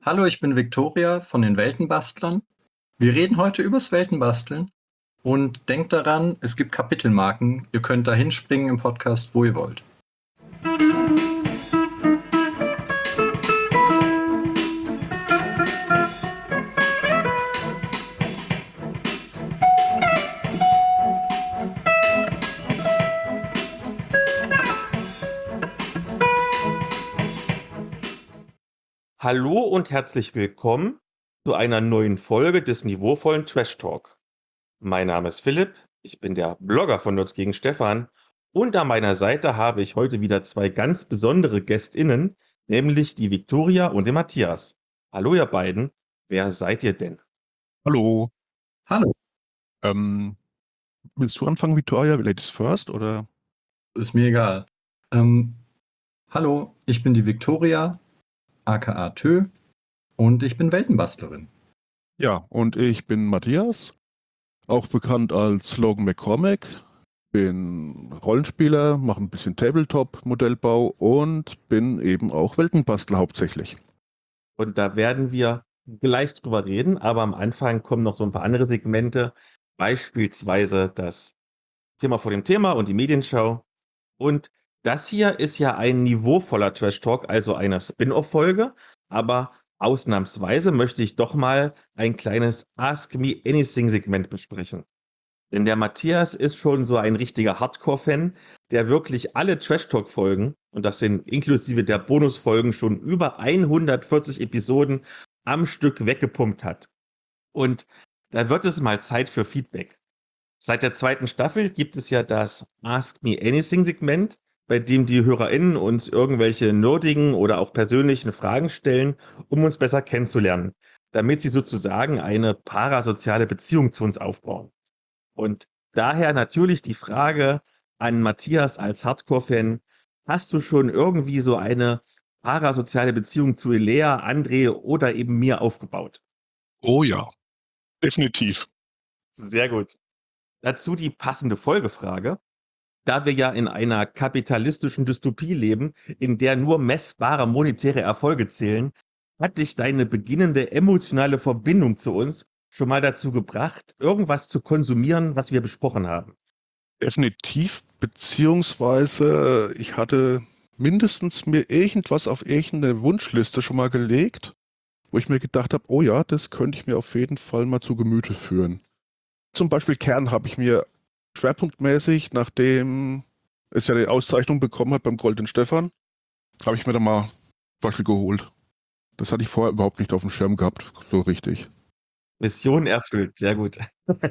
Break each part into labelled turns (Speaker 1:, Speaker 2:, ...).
Speaker 1: Hallo, ich bin Viktoria von den Weltenbastlern. Wir reden heute übers Weltenbasteln und denkt daran, es gibt Kapitelmarken. Ihr könnt da hinspringen im Podcast, wo ihr wollt.
Speaker 2: Hallo und herzlich willkommen zu einer neuen Folge des niveauvollen Trash Talk. Mein Name ist Philipp, ich bin der Blogger von Nerds gegen Stefan und an meiner Seite habe ich heute wieder zwei ganz besondere GästInnen, nämlich die Viktoria und den Matthias. Hallo ihr beiden, wer seid ihr denn?
Speaker 3: Hallo.
Speaker 1: Hallo,
Speaker 3: Ähm, Willst du anfangen, Victoria? Ladies first, oder?
Speaker 1: ist mir egal. Ähm, hallo, ich bin die Viktoria, aka Tö, und ich bin Weltenbastlerin.
Speaker 3: Ja, und ich bin Matthias, auch bekannt als Logan McCormack, bin Rollenspieler, mache ein bisschen Tabletop-Modellbau und bin eben auch Weltenbastler hauptsächlich.
Speaker 2: Und da werden wir gleich drüber reden, aber am Anfang kommen noch so ein paar andere Segmente, beispielsweise das Thema vor dem Thema und die Medienschau. Und das hier ist ja ein niveauvoller Trash Talk, also eine Spin-off-Folge, aber ausnahmsweise möchte ich doch mal ein kleines Ask Me Anything-Segment besprechen. Denn der Matthias ist schon so ein richtiger Hardcore-Fan, der wirklich alle Trash Talk-Folgen, und das sind inklusive der Bonusfolgen schon über 140 Episoden am Stück weggepumpt hat. Und da wird es mal Zeit für Feedback. Seit der zweiten Staffel gibt es ja das Ask Me Anything-Segment, bei dem die HörerInnen uns irgendwelche nerdigen oder auch persönlichen Fragen stellen, um uns besser kennenzulernen, damit sie sozusagen eine parasoziale Beziehung zu uns aufbauen. Und daher natürlich die Frage an Matthias als Hardcore-Fan: Hast du schon irgendwie so eine parasoziale Beziehung zu Elea, André oder eben mir aufgebaut?
Speaker 3: Oh ja, definitiv.
Speaker 2: Sehr gut. Dazu die passende Folgefrage. Da wir ja in einer kapitalistischen Dystopie leben, in der nur messbare monetäre Erfolge zählen, hat dich deine beginnende emotionale Verbindung zu uns schon mal dazu gebracht, irgendwas zu konsumieren, was wir besprochen haben?
Speaker 3: Definitiv, beziehungsweise ich hatte mindestens mir irgendwas auf irgendeine Wunschliste schon mal gelegt, wo ich mir gedacht habe, oh ja, das könnte ich mir auf jeden Fall mal zu Gemüte führen. Zum Beispiel Kern habe ich mir schwerpunktmäßig, nachdem es ja die Auszeichnung bekommen hat beim Goldenen Stefan, habe ich mir da mal zum Beispiel geholt. Das hatte ich vorher überhaupt nicht auf dem Schirm gehabt, so richtig.
Speaker 2: Mission erfüllt, sehr gut.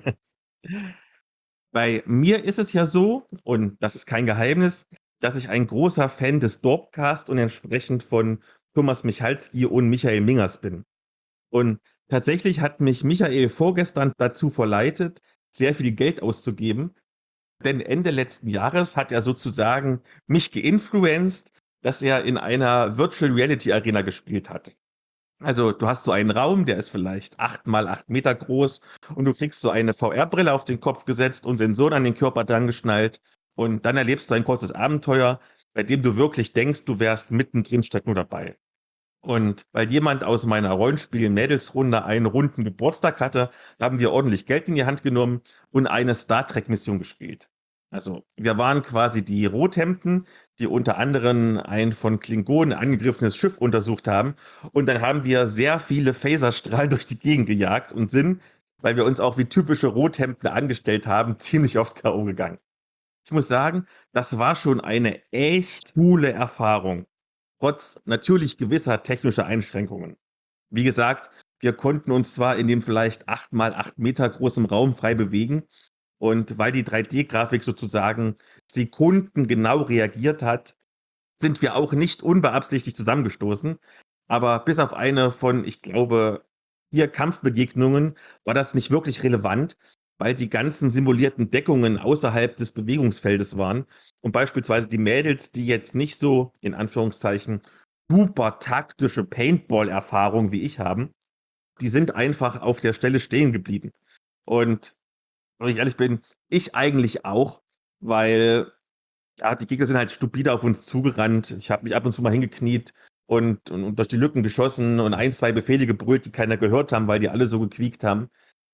Speaker 2: Bei mir ist es ja so, und das ist kein Geheimnis, dass ich ein großer Fan des Dorpcast und entsprechend von Thomas Michalski und Michael Mingers bin. Und tatsächlich hat mich Michael vorgestern dazu verleitet, sehr viel Geld auszugeben, denn Ende letzten Jahres hat er sozusagen mich geinfluenced, dass er in einer Virtual Reality Arena gespielt hat. Also, du hast so einen Raum, der ist vielleicht 8 mal 8 Meter groß und du kriegst so eine VR-Brille auf den Kopf gesetzt und Sensoren an den Körper drangeschnallt und dann erlebst du ein kurzes Abenteuer, bei dem du wirklich denkst, du wärst mittendrin statt nur dabei. Und weil jemand aus meiner Rollenspiel-Mädelsrunde einen runden Geburtstag hatte, haben wir ordentlich Geld in die Hand genommen und eine Star Trek-Mission gespielt. Also, wir waren quasi die Rothemden, die unter anderem ein von Klingonen angegriffenes Schiff untersucht haben. Und dann haben wir sehr viele Phaserstrahlen durch die Gegend gejagt und sind, weil wir uns auch wie typische Rothemden angestellt haben, ziemlich aufs K.O. gegangen. Ich muss sagen, das war schon eine echt coole Erfahrung, trotz natürlich gewisser technischer Einschränkungen. Wie gesagt, wir konnten uns zwar in dem vielleicht 8 mal 8 Meter großen Raum frei bewegen und weil die 3D-Grafik sozusagen sekundengenau reagiert hat, sind wir auch nicht unbeabsichtigt zusammengestoßen. Aber bis auf eine von, ich glaube, 4 Kampfbegegnungen war das nicht wirklich relevant, weil die ganzen simulierten Deckungen außerhalb des Bewegungsfeldes waren und beispielsweise die Mädels, die jetzt nicht so, in Anführungszeichen, super taktische Paintball-Erfahrung wie ich haben, die sind einfach auf der Stelle stehen geblieben. Und wenn ich ehrlich bin, ich eigentlich auch, weil ja, die Gegner sind halt stupide auf uns zugerannt. Ich habe mich ab und zu mal hingekniet, und durch die Lücken geschossen und ein, zwei Befehle gebrüllt, die keiner gehört haben, weil die alle so gequiekt haben.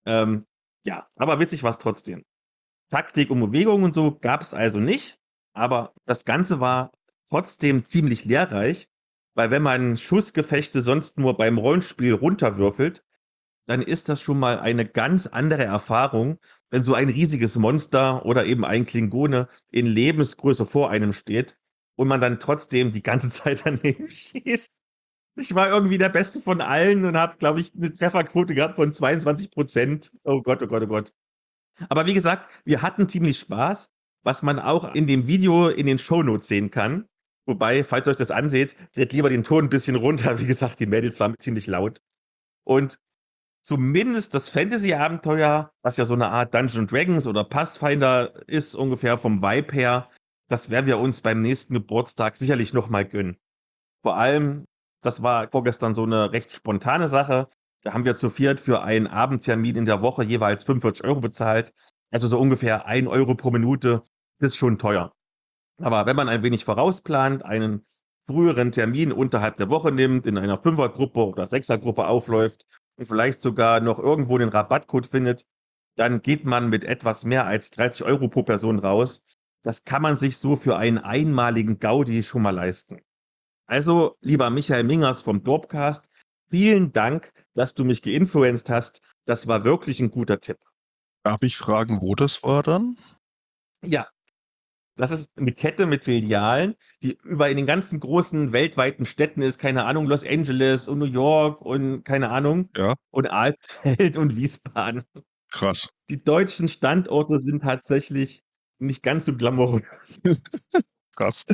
Speaker 2: Ja, aber witzig war es trotzdem. Taktik und Bewegung und so gab es also nicht, aber das Ganze war trotzdem ziemlich lehrreich, weil wenn man Schussgefechte sonst nur beim Rollenspiel runterwürfelt, dann ist das schon mal eine ganz andere Erfahrung, wenn so ein riesiges Monster oder eben ein Klingone in Lebensgröße vor einem steht und man dann trotzdem die ganze Zeit daneben schießt. Ich war irgendwie der Beste von allen und habe, glaube ich, eine Trefferquote gehabt von 22%. Oh Gott, oh Gott, oh Gott. Aber wie gesagt, wir hatten ziemlich Spaß, was man auch in dem Video in den Shownotes sehen kann. Wobei, falls ihr euch das anseht, dreht lieber den Ton ein bisschen runter. Wie gesagt, die Mädels waren ziemlich laut. Und zumindest das Fantasy-Abenteuer, was ja so eine Art Dungeons Dragons oder Pathfinder ist, ungefähr vom Vibe her, das werden wir uns beim nächsten Geburtstag sicherlich noch mal gönnen. Vor allem, das war vorgestern so eine recht spontane Sache. Da haben wir zu viert für einen Abendtermin in der Woche jeweils 45 € bezahlt. Also so ungefähr 1 € pro Minute. Das ist schon teuer. Aber wenn man ein wenig vorausplant, einen früheren Termin unterhalb der Woche nimmt, in einer Fünfergruppe oder Sechsergruppe aufläuft und vielleicht sogar noch irgendwo den Rabattcode findet, dann geht man mit etwas mehr als 30 € pro Person raus. Das kann man sich so für einen einmaligen Gaudi schon mal leisten. Also, lieber Michael Mingers vom Dorpcast, vielen Dank, dass du mich geinfluenced hast. Das war wirklich ein guter Tipp.
Speaker 3: Darf ich fragen, wo das war dann?
Speaker 2: Ja, das ist eine Kette mit Filialen, die über in den ganzen großen weltweiten Städten ist, keine Ahnung, Los Angeles und New York und keine Ahnung,
Speaker 3: Ja,
Speaker 2: und Alsfeld und Wiesbaden.
Speaker 3: krass.
Speaker 2: Die deutschen Standorte sind tatsächlich nicht ganz so glamourös.
Speaker 3: Krass.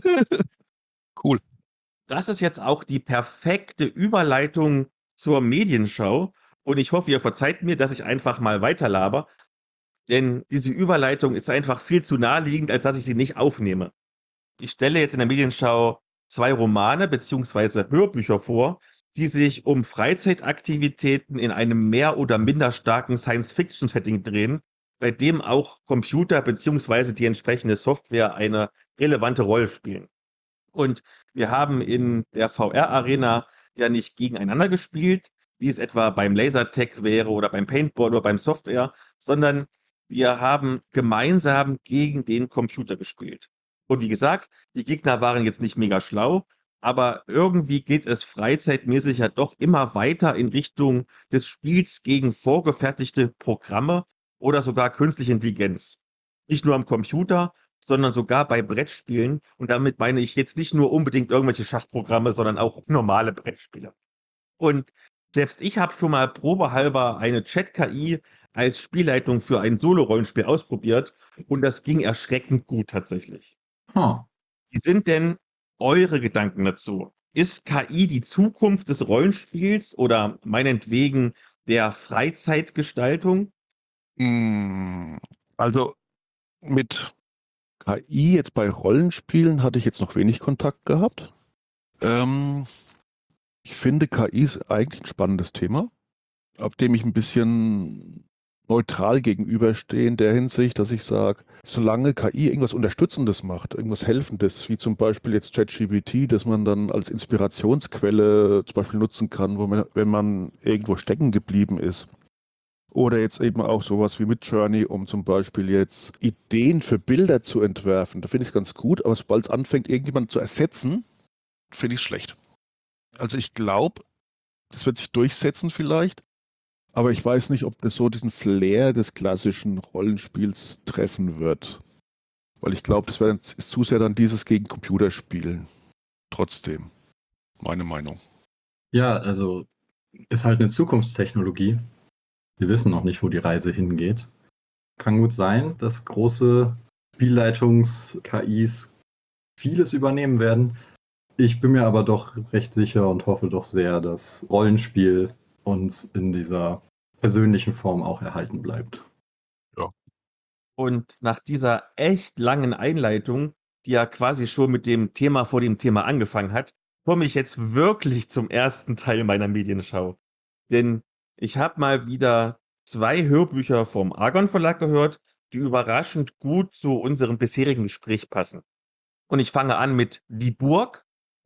Speaker 3: Cool.
Speaker 2: Das ist jetzt auch die perfekte Überleitung zur Medienschau und ich hoffe, ihr verzeiht mir, dass ich einfach mal weiterlaber, denn diese Überleitung ist einfach viel zu naheliegend, als dass ich sie nicht aufnehme. Ich stelle jetzt in der Medienschau 2 Romane beziehungsweise Hörbücher vor, die sich um Freizeitaktivitäten in einem mehr oder minder starken Science-Fiction-Setting drehen, bei dem auch Computer beziehungsweise die entsprechende Software eine relevante Rolle spielen. Und wir haben in der VR-Arena ja nicht gegeneinander gespielt, wie es etwa beim Lasertag wäre oder beim Paintball oder beim Software, sondern wir haben gemeinsam gegen den Computer gespielt. Und wie gesagt, die Gegner waren jetzt nicht mega schlau, aber irgendwie geht es freizeitmäßig ja doch immer weiter in Richtung des Spiels gegen vorgefertigte Programme oder sogar künstliche Intelligenz. Nicht nur am Computer, sondern sogar bei Brettspielen. Und damit meine ich jetzt nicht nur unbedingt irgendwelche Schachprogramme, sondern auch normale Brettspiele. Und selbst ich habe schon mal probehalber eine Chat-KI als Spielleitung für ein Solo-Rollenspiel ausprobiert und das ging erschreckend gut tatsächlich.
Speaker 1: Huh.
Speaker 2: Wie sind denn eure Gedanken dazu? Ist KI die Zukunft des Rollenspiels oder meinetwegen der Freizeitgestaltung?
Speaker 3: Also mit KI jetzt bei Rollenspielen hatte ich jetzt noch wenig Kontakt gehabt. Ich finde, KI ist eigentlich ein spannendes Thema, ab dem ich ein bisschen neutral gegenüberstehe in der Hinsicht, dass ich sage, solange KI irgendwas Unterstützendes macht, irgendwas Helfendes, wie zum Beispiel jetzt ChatGPT, das man dann als Inspirationsquelle zum Beispiel nutzen kann, wenn man irgendwo stecken geblieben ist. Oder jetzt eben auch sowas wie Midjourney, um zum Beispiel jetzt Ideen für Bilder zu entwerfen. Da finde ich es ganz gut, aber sobald es anfängt, irgendjemanden zu ersetzen, finde ich es schlecht. Also ich glaube, das wird sich durchsetzen vielleicht, aber ich weiß nicht, ob das so diesen Flair des klassischen Rollenspiels treffen wird. Weil ich glaube, das ist zu sehr dann dieses gegen Computerspielen. Trotzdem, meine Meinung.
Speaker 1: Ja, also ist halt eine Zukunftstechnologie. Wir wissen noch nicht, wo die Reise hingeht. Kann gut sein, dass große Spielleitungs-KIs vieles übernehmen werden. Ich bin mir aber doch recht sicher und hoffe doch sehr, dass Rollenspiel uns in dieser persönlichen Form auch erhalten bleibt.
Speaker 2: Und nach dieser echt langen Einleitung, die ja quasi schon mit dem Thema vor dem Thema angefangen hat, komme ich jetzt wirklich zum ersten Teil meiner Medienschau. Denn ich habe mal wieder 2 Hörbücher vom Argon Verlag gehört, die überraschend gut zu unserem bisherigen Gespräch passen. Und ich fange an mit Die Burg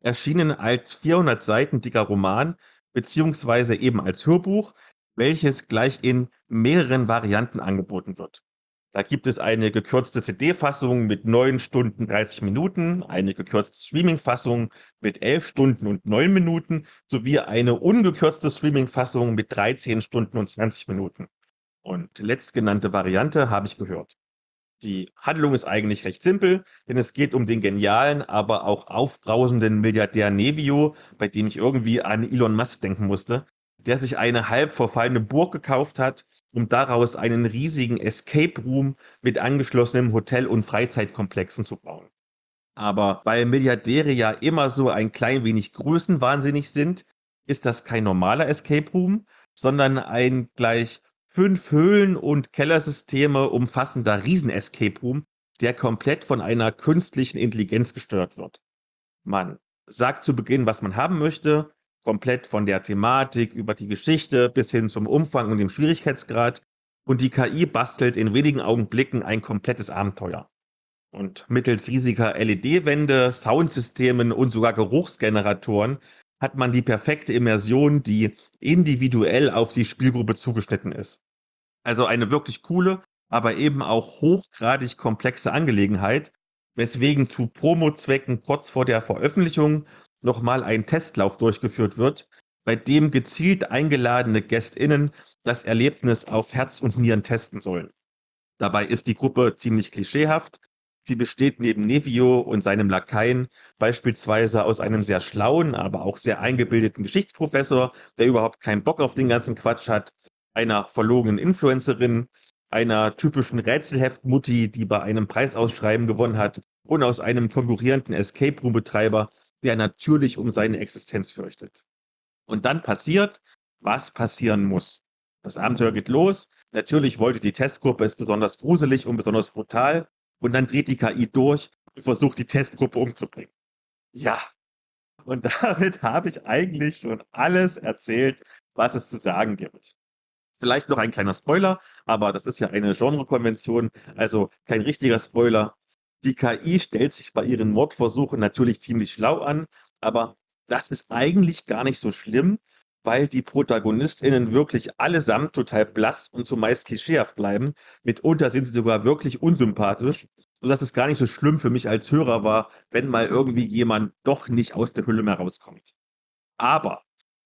Speaker 2: erschienen als 400 Seiten dicker Roman, beziehungsweise eben als Hörbuch, welches gleich in mehreren Varianten angeboten wird. Da gibt es eine gekürzte CD-Fassung mit 9 Stunden 30 Minuten, eine gekürzte Streaming-Fassung mit 11 Stunden und 9 Minuten sowie eine ungekürzte Streaming-Fassung mit 13 Stunden und 20 Minuten. Und letztgenannte Variante habe ich gehört. Die Handlung ist eigentlich recht simpel, denn es geht um den genialen, aber auch aufbrausenden Milliardär Nevio, bei dem ich irgendwie an Elon Musk denken musste, der sich eine halb verfallene Burg gekauft hat, um daraus einen riesigen Escape Room mit angeschlossenem Hotel- und Freizeitkomplexen zu bauen. Aber weil Milliardäre ja immer so ein klein wenig größenwahnsinnig sind, ist das kein normaler Escape Room, sondern ein gleich 5 Höhlen- und Kellersysteme umfassender Riesen-Escape Room, der komplett von einer künstlichen Intelligenz gesteuert wird. Man sagt zu Beginn, was man haben möchte, komplett von der Thematik über die Geschichte bis hin zum Umfang und dem Schwierigkeitsgrad, und die KI bastelt in wenigen Augenblicken ein komplettes Abenteuer. Und mittels riesiger LED-Wände, Soundsystemen und sogar Geruchsgeneratoren hat man die perfekte Immersion, die individuell auf die Spielgruppe zugeschnitten ist. Also eine wirklich coole, aber eben auch hochgradig komplexe Angelegenheit, weswegen zu Promo-Zwecken kurz vor der Veröffentlichung nochmal ein Testlauf durchgeführt wird, bei dem gezielt eingeladene GästInnen das Erlebnis auf Herz und Nieren testen sollen. Dabei ist die Gruppe ziemlich klischeehaft. Sie besteht neben Nevio und seinem Lakaien beispielsweise aus einem sehr schlauen, aber auch sehr eingebildeten Geschichtsprofessor, der überhaupt keinen Bock auf den ganzen Quatsch hat, einer verlogenen Influencerin, einer typischen Rätselheft-Mutti, die bei einem Preisausschreiben gewonnen hat, und aus einem konkurrierenden Escape-Room-Betreiber, der natürlich um seine Existenz fürchtet. Und dann passiert, was passieren muss. Das Abenteuer geht los. Natürlich wollte die Testgruppe es besonders gruselig und besonders brutal. Und dann dreht die KI durch und versucht, die Testgruppe umzubringen. Ja, und damit habe ich eigentlich schon alles erzählt, was es zu sagen gibt. Vielleicht noch ein kleiner Spoiler, aber das ist ja eine Genrekonvention, also kein richtiger Spoiler. Die KI stellt sich bei ihren Mordversuchen natürlich ziemlich schlau an, aber das ist eigentlich gar nicht so schlimm, weil die ProtagonistInnen wirklich allesamt total blass und zumeist klischeehaft bleiben. Mitunter sind sie sogar wirklich unsympathisch, sodass es gar nicht so schlimm für mich als Hörer war, wenn mal irgendwie jemand doch nicht aus der Hülle mehr rauskommt. Aber,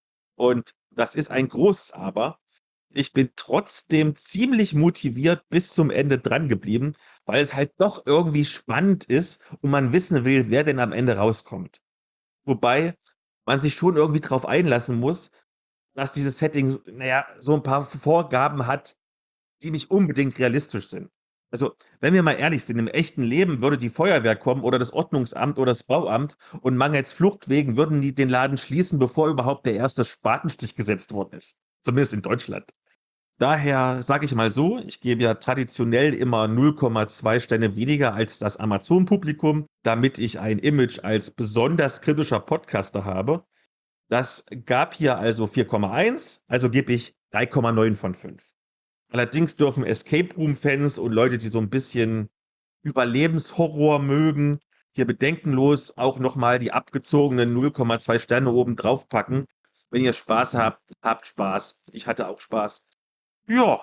Speaker 2: und das ist ein großes Aber, ich bin trotzdem ziemlich motiviert bis zum Ende dran geblieben, weil es halt doch irgendwie spannend ist und man wissen will, wer denn am Ende rauskommt. Wobei man sich schon irgendwie drauf einlassen muss, dass dieses Setting, naja, so ein paar Vorgaben hat, die nicht unbedingt realistisch sind. Also, wenn wir mal ehrlich sind, im echten Leben würde die Feuerwehr kommen oder das Ordnungsamt oder das Bauamt und mangels Fluchtwegen würden die den Laden schließen, bevor überhaupt der erste Spatenstich gesetzt worden ist. Zumindest in Deutschland. Daher sage ich mal so, ich gebe ja traditionell immer 0,2 Sterne weniger als das Amazon-Publikum, damit ich ein Image als besonders kritischer Podcaster habe. Das gab hier also 4,1, also gebe ich 3,9 von 5. Allerdings dürfen Escape Room-Fans und Leute, die so ein bisschen Überlebenshorror mögen, hier bedenkenlos auch nochmal die abgezogenen 0,2 Sterne oben drauf packen. Wenn ihr Spaß habt, habt Spaß. Ich hatte auch Spaß. Ja,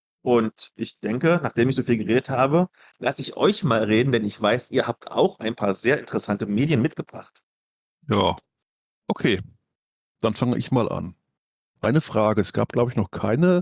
Speaker 2: und ich denke, nachdem ich so viel geredet habe, lasse ich euch mal reden, denn ich weiß, ihr habt auch ein paar sehr interessante Medien mitgebracht.
Speaker 3: Ja, okay. Dann fange ich mal an. Eine Frage. Es gab, glaube ich, noch keine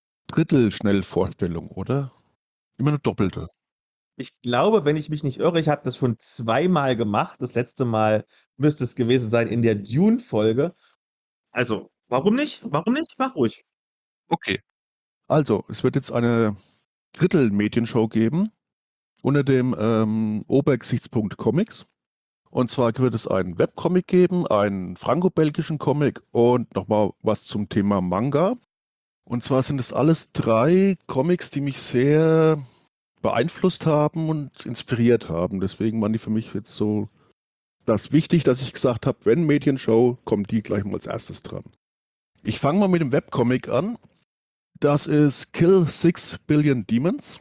Speaker 3: Drittel-Schnellvorstellung, oder? Immer eine doppelte.
Speaker 2: Ich glaube, wenn ich mich nicht irre, ich habe das schon zweimal gemacht. Das letzte Mal müsste es gewesen sein in der Dune-Folge. Also, warum nicht? Warum nicht? Mach ruhig.
Speaker 3: Okay. Also, es wird jetzt eine Drittel-Medienshow geben unter dem Obergesichtspunkt Comics. Und zwar wird es einen Webcomic geben, einen franco-belgischen Comic und nochmal was zum Thema Manga. Und zwar sind es alles 3 Comics, die mich sehr beeinflusst haben und inspiriert haben. Deswegen waren die für mich jetzt so das wichtig, dass ich gesagt habe, wenn Medienshow, kommen die gleich mal als erstes dran. Ich fange mal mit dem Webcomic an. Das ist Kill 6 Billion Demons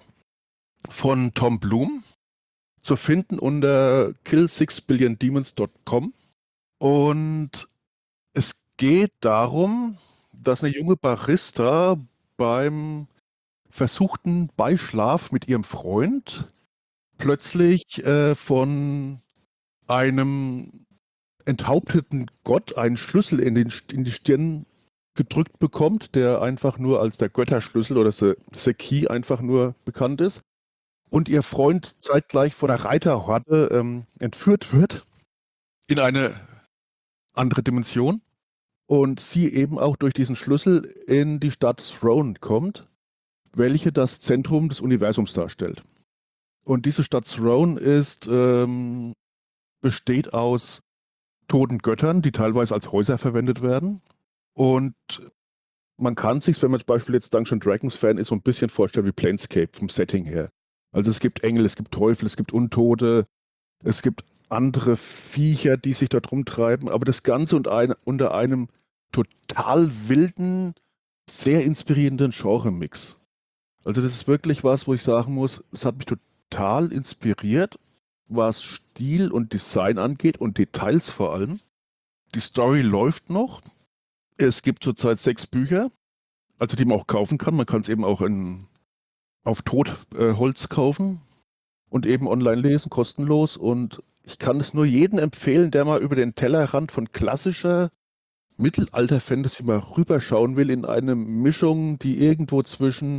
Speaker 3: von Tom Bloom. Zu finden unter kill6billiondemons.com. Und es geht darum, dass eine junge Barista beim versuchten Beischlaf mit ihrem Freund plötzlich von einem enthaupteten Gott einen Schlüssel in die Stirn gedrückt bekommt, der einfach nur als der Götterschlüssel oder the Key einfach nur bekannt ist. Und ihr Freund zeitgleich von der Reiterhorde entführt wird in eine andere Dimension und sie eben auch durch diesen Schlüssel in die Stadt Throne kommt, welche das Zentrum des Universums darstellt. Und diese Stadt Throne besteht aus toten Göttern, die teilweise als Häuser verwendet werden. Und man kann sich, wenn man zum Beispiel jetzt Dungeons Dragons Fan ist, so ein bisschen vorstellen wie Planescape vom Setting her. Also es gibt Engel, es gibt Teufel, es gibt Untote, es gibt andere Viecher, die sich dort rumtreiben, aber das Ganze unter einem total wilden, sehr inspirierenden Genre-Mix. Also das ist wirklich was, wo ich sagen muss, es hat mich total inspiriert, was Stil und Design angeht und Details vor allem. Die Story läuft noch. Es gibt zurzeit 6 Bücher, also die man auch kaufen kann. Man kann es eben auch auf Totholz kaufen und eben online lesen, kostenlos. Und ich kann es nur jedem empfehlen, der mal über den Tellerrand von klassischer Mittelalter-Fantasy mal rüberschauen will, in eine Mischung, die irgendwo zwischen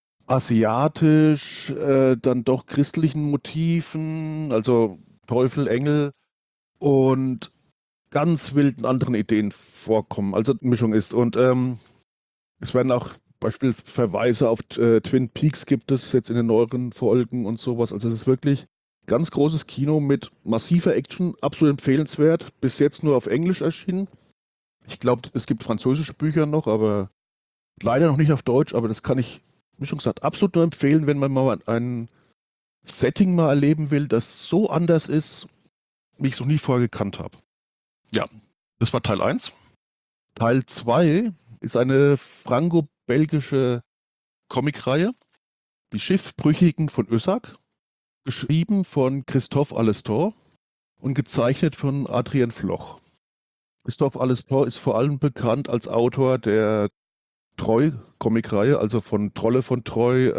Speaker 3: asiatisch, dann doch christlichen Motiven, also Teufel, Engel und ganz wilden anderen Ideen vorkommen, also eine Mischung ist. Und es werden auch Verweise auf Twin Peaks gibt es jetzt in den neueren Folgen und sowas. Also es ist wirklich ganz großes Kino mit massiver Action, absolut empfehlenswert. Bis jetzt nur auf Englisch erschienen. Ich glaube, es gibt französische Bücher noch, aber leider noch nicht auf Deutsch. Aber das kann ich, wie schon gesagt, absolut nur empfehlen, wenn man mal ein Setting mal erleben will, das so anders ist, wie ich es noch nie vorher gekannt habe. Ja, das war Teil 1. Teil 2 ist eine franco-belgische Comicreihe, Die Schiffbrüchigen von Össak, geschrieben von Christophe Alestor und gezeichnet von Adrien Floch. Christophe Alestor ist vor allem bekannt als Autor der Troy-Comicreihe, also von Trolle von Troy.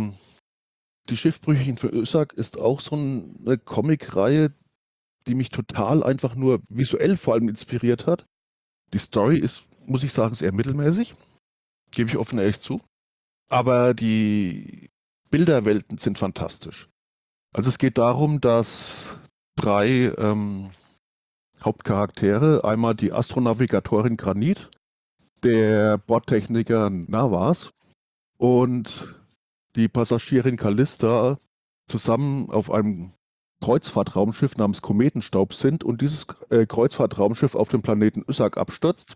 Speaker 3: Die Schiffbrüchigen von Össak ist auch so eine Comicreihe, die mich total einfach nur visuell vor allem inspiriert hat. Die Story ist, muss ich sagen, sehr mittelmäßig. Gebe ich offen ehrlich zu. Aber die Bilderwelten sind fantastisch. Also es geht darum, dass 3 Hauptcharaktere, einmal die Astronavigatorin Granit, der Bordtechniker Navas und die Passagierin Callista zusammen auf einem Kreuzfahrtraumschiff namens Kometenstaub sind und dieses Kreuzfahrtraumschiff auf dem Planeten Össak abstürzt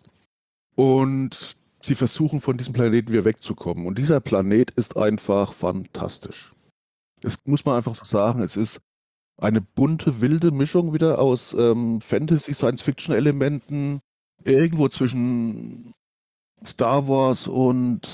Speaker 3: und sie versuchen von diesem Planeten wieder wegzukommen. Und dieser Planet ist einfach fantastisch. Das muss man einfach so sagen, es ist eine bunte, wilde Mischung wieder aus Fantasy, Science-Fiction-Elementen, irgendwo zwischen Star Wars und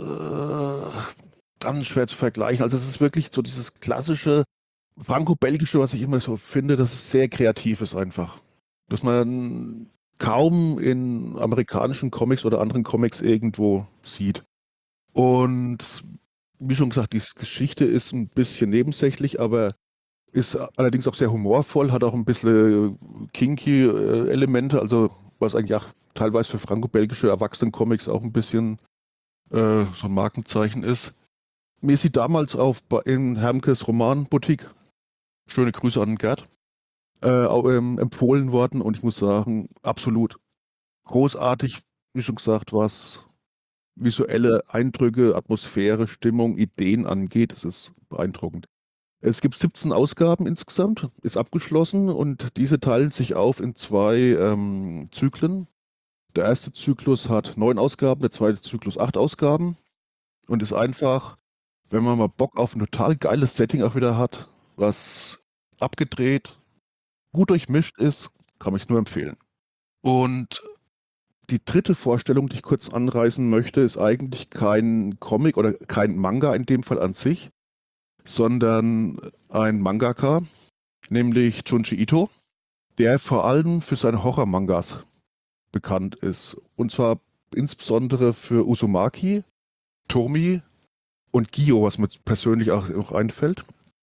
Speaker 3: ganz schwer zu vergleichen. Also es ist wirklich so dieses klassische Franco-Belgische, was ich immer so finde, dass es sehr kreativ ist einfach. Dass man kaum in amerikanischen Comics oder anderen Comics irgendwo sieht. Und wie schon gesagt, die Geschichte ist ein bisschen nebensächlich, aber ist allerdings auch sehr humorvoll, hat auch ein bisschen kinky Elemente, also was eigentlich auch teilweise für franco-belgische Erwachsenen-Comics auch ein bisschen so ein Markenzeichen ist. Mir ist sie damals in Hermkes Romanboutique, schöne Grüße an Gerd, empfohlen worden und ich muss sagen, absolut großartig, wie schon gesagt, was visuelle Eindrücke, Atmosphäre, Stimmung, Ideen angeht. Es ist beeindruckend. Es gibt 17 Ausgaben insgesamt, ist abgeschlossen und diese teilen sich auf in 2 Zyklen. Der erste Zyklus hat 9 Ausgaben, der zweite Zyklus 8 Ausgaben und ist einfach, wenn man mal Bock auf ein total geiles Setting auch wieder hat, was abgedreht, gut durchmischt ist, kann ich nur empfehlen. Und die dritte Vorstellung, die ich kurz anreißen möchte, ist eigentlich kein Comic oder kein Manga in dem Fall an sich, sondern ein Mangaka, nämlich Junji Ito. der vor allem für seine Horror-Mangas bekannt ist. Und zwar insbesondere für Uzumaki, Tomi und Gyo, was mir persönlich auch noch einfällt.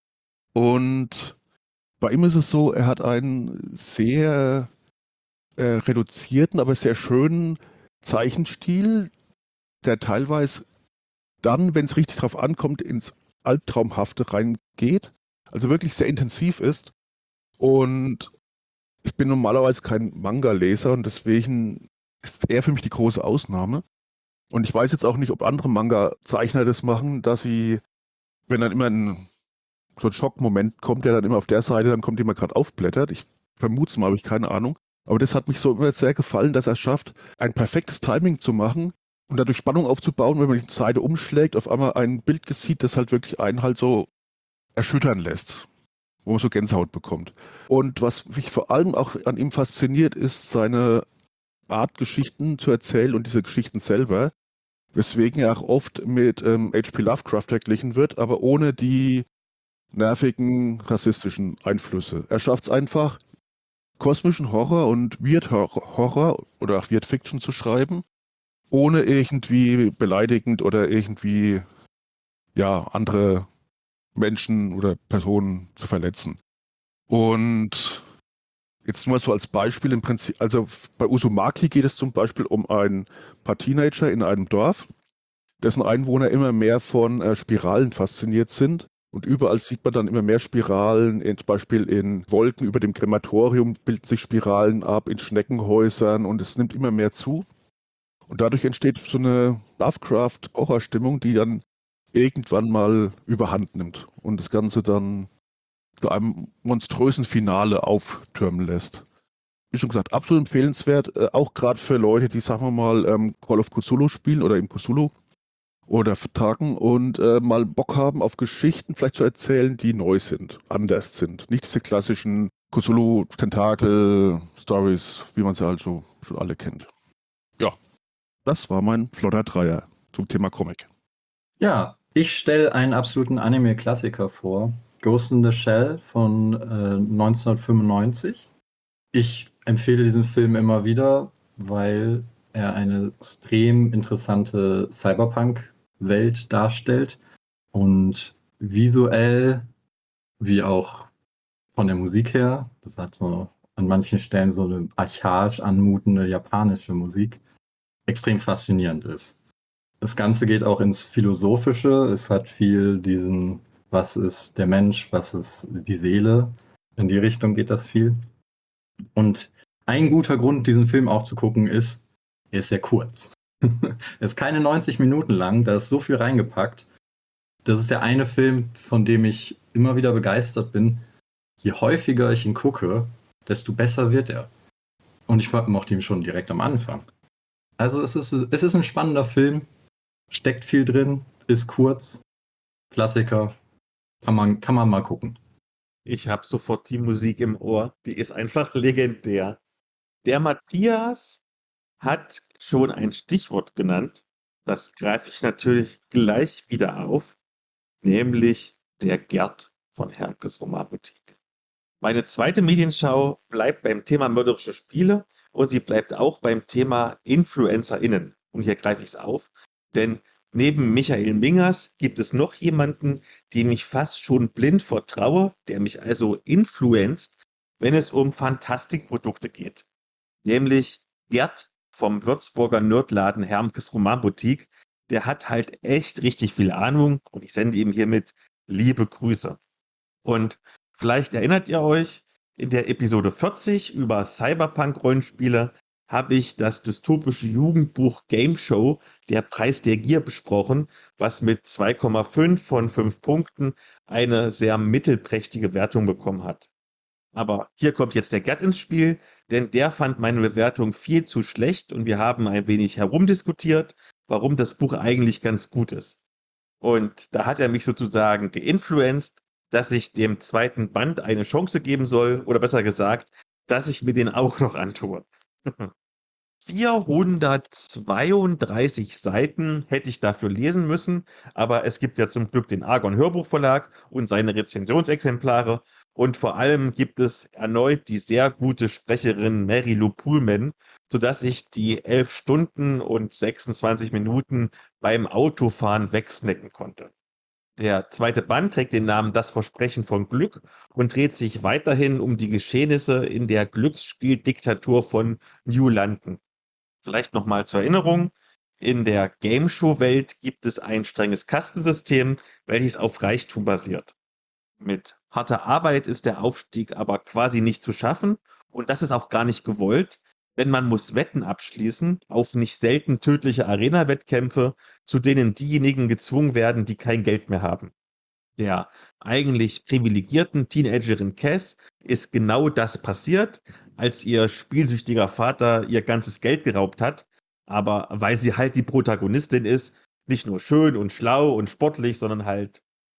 Speaker 3: Und bei ihm ist es so, er hat einen sehr reduzierten, aber sehr schönen Zeichenstil, der teilweise dann, wenn es richtig drauf ankommt, ins Albtraumhafte reingeht. Also wirklich sehr intensiv ist. Und ich bin normalerweise kein Manga-Leser und deswegen ist er für mich die große Ausnahme. Und ich weiß jetzt auch nicht, ob andere Manga-Zeichner das machen, dass sie, wenn dann immer so ein Schockmoment kommt, der dann immer auf der Seite, dann kommt, die man gerade aufblättert. Ich vermute es mal, habe ich keine Ahnung. Aber das hat mich so immer sehr gefallen, dass er es schafft, ein perfektes Timing zu machen und dadurch Spannung aufzubauen, wenn man die Seite umschlägt, auf einmal ein Bild sieht, das halt wirklich einen halt so erschüttern lässt, wo man so Gänsehaut bekommt. Und was mich vor allem auch an ihm fasziniert, ist seine Art, Geschichten zu erzählen und diese Geschichten selber, weswegen er auch oft mit H.P. Lovecraft verglichen wird, aber ohne die nervigen rassistischen Einflüsse. Er schafft es einfach, kosmischen Horror und Weird Horror oder auch Weird Fiction zu schreiben, ohne irgendwie beleidigend oder irgendwie andere Menschen oder Personen zu verletzen. Und jetzt nur mal so als Beispiel im Prinzip, also bei Uzumaki geht es zum Beispiel um ein paar Teenager in einem Dorf, dessen Einwohner immer mehr von Spiralen fasziniert sind. Und überall sieht man dann immer mehr Spiralen, zum Beispiel in Wolken über dem Krematorium bilden sich Spiralen ab, in Schneckenhäusern und es nimmt immer mehr zu. Und dadurch entsteht so eine Lovecraft-Horrorstimmung, die dann irgendwann mal überhand nimmt und das Ganze dann zu einem monströsen Finale auftürmen lässt. Wie schon gesagt, absolut empfehlenswert, auch gerade für Leute, die, sagen wir mal, Call of Cthulhu spielen oder im Cthulhu oder vertagen und mal Bock haben auf Geschichten vielleicht zu erzählen, die neu sind, anders sind. Nicht diese klassischen Cthulhu-Tentakel-Stories, wie man sie halt so schon alle kennt. Ja, das war mein flotter Dreier zum Thema Comic.
Speaker 1: Ja, ich stelle einen absoluten Anime-Klassiker vor. Ghost in the Shell von 1995. Ich empfehle diesen Film immer wieder, weil er eine extrem interessante Cyberpunk-Welt darstellt und visuell wie auch von der Musik her, das hat so an manchen Stellen so eine archaisch anmutende japanische Musik, extrem faszinierend ist. Das Ganze geht auch ins Philosophische. Es hat viel diesen, was ist der Mensch, was ist die Seele. In die Richtung geht das viel. Und ein guter Grund, diesen Film auch zu gucken, ist, er ist sehr kurz. Er ist keine 90 Minuten lang, da ist so viel reingepackt. Das ist der eine Film, von dem ich immer wieder begeistert bin. Je häufiger ich ihn gucke, desto besser wird er. Und ich mochte ihn schon direkt am Anfang. Also es ist ein spannender Film, steckt viel drin, ist kurz, Klassiker, kann man mal gucken.
Speaker 2: Ich habe sofort die Musik im Ohr. Die ist einfach legendär. Der Matthias hat schon ein Stichwort genannt. Das greife ich natürlich gleich wieder auf, nämlich der Gerd von Hermkes Romanboutique. Meine zweite Medienschau bleibt beim Thema mörderische Spiele und sie bleibt auch beim Thema InfluencerInnen. Und hier greife ich es auf, denn neben Michael Mingers gibt es noch jemanden, dem ich fast schon blind vertraue, der mich also influenzt, wenn es um Fantastikprodukte geht. Nämlich Gerd vom Würzburger Nerdladen Hermkes Romanboutique. Der hat halt echt richtig viel Ahnung und ich sende ihm hiermit liebe Grüße. Und vielleicht erinnert ihr euch, in der Episode 40 über Cyberpunk-Rollenspiele habe ich das dystopische Jugendbuch Game Show Der Preis der Gier besprochen, was mit 2,5 von 5 Punkten eine sehr mittelprächtige Wertung bekommen hat. Aber hier kommt jetzt der Gerd ins Spiel, denn der fand meine Bewertung viel zu schlecht und wir haben ein wenig herumdiskutiert, warum das Buch eigentlich ganz gut ist. Und da hat er mich sozusagen geinfluenced, dass ich dem zweiten Band eine Chance geben soll, oder besser gesagt, dass ich mir den auch noch antue. 432 Seiten hätte ich dafür lesen müssen, aber es gibt ja zum Glück den Argon Hörbuchverlag und seine Rezensionsexemplare Und vor allem gibt es erneut die sehr gute Sprecherin Mary Lou Pullman, sodass ich die 11 Stunden und 26 Minuten beim Autofahren wegsnacken konnte. Der zweite Band trägt den Namen Das Versprechen von Glück und dreht sich weiterhin um die Geschehnisse in der Glücksspieldiktatur von New London. Vielleicht nochmal zur Erinnerung: In der Game-Show-Welt gibt es ein strenges Kastensystem, welches auf Reichtum basiert. Mit harter Arbeit ist der Aufstieg aber quasi nicht zu schaffen, und das ist auch gar nicht gewollt, denn man muss Wetten abschließen auf nicht selten tödliche Arena-Wettkämpfe, zu denen diejenigen gezwungen werden, die kein Geld mehr haben. Der eigentlich privilegierten Teenagerin Cass ist genau das passiert, als ihr spielsüchtiger Vater ihr ganzes Geld geraubt hat. Aber weil sie halt die Protagonistin ist, nicht nur schön und schlau und sportlich, sondern halt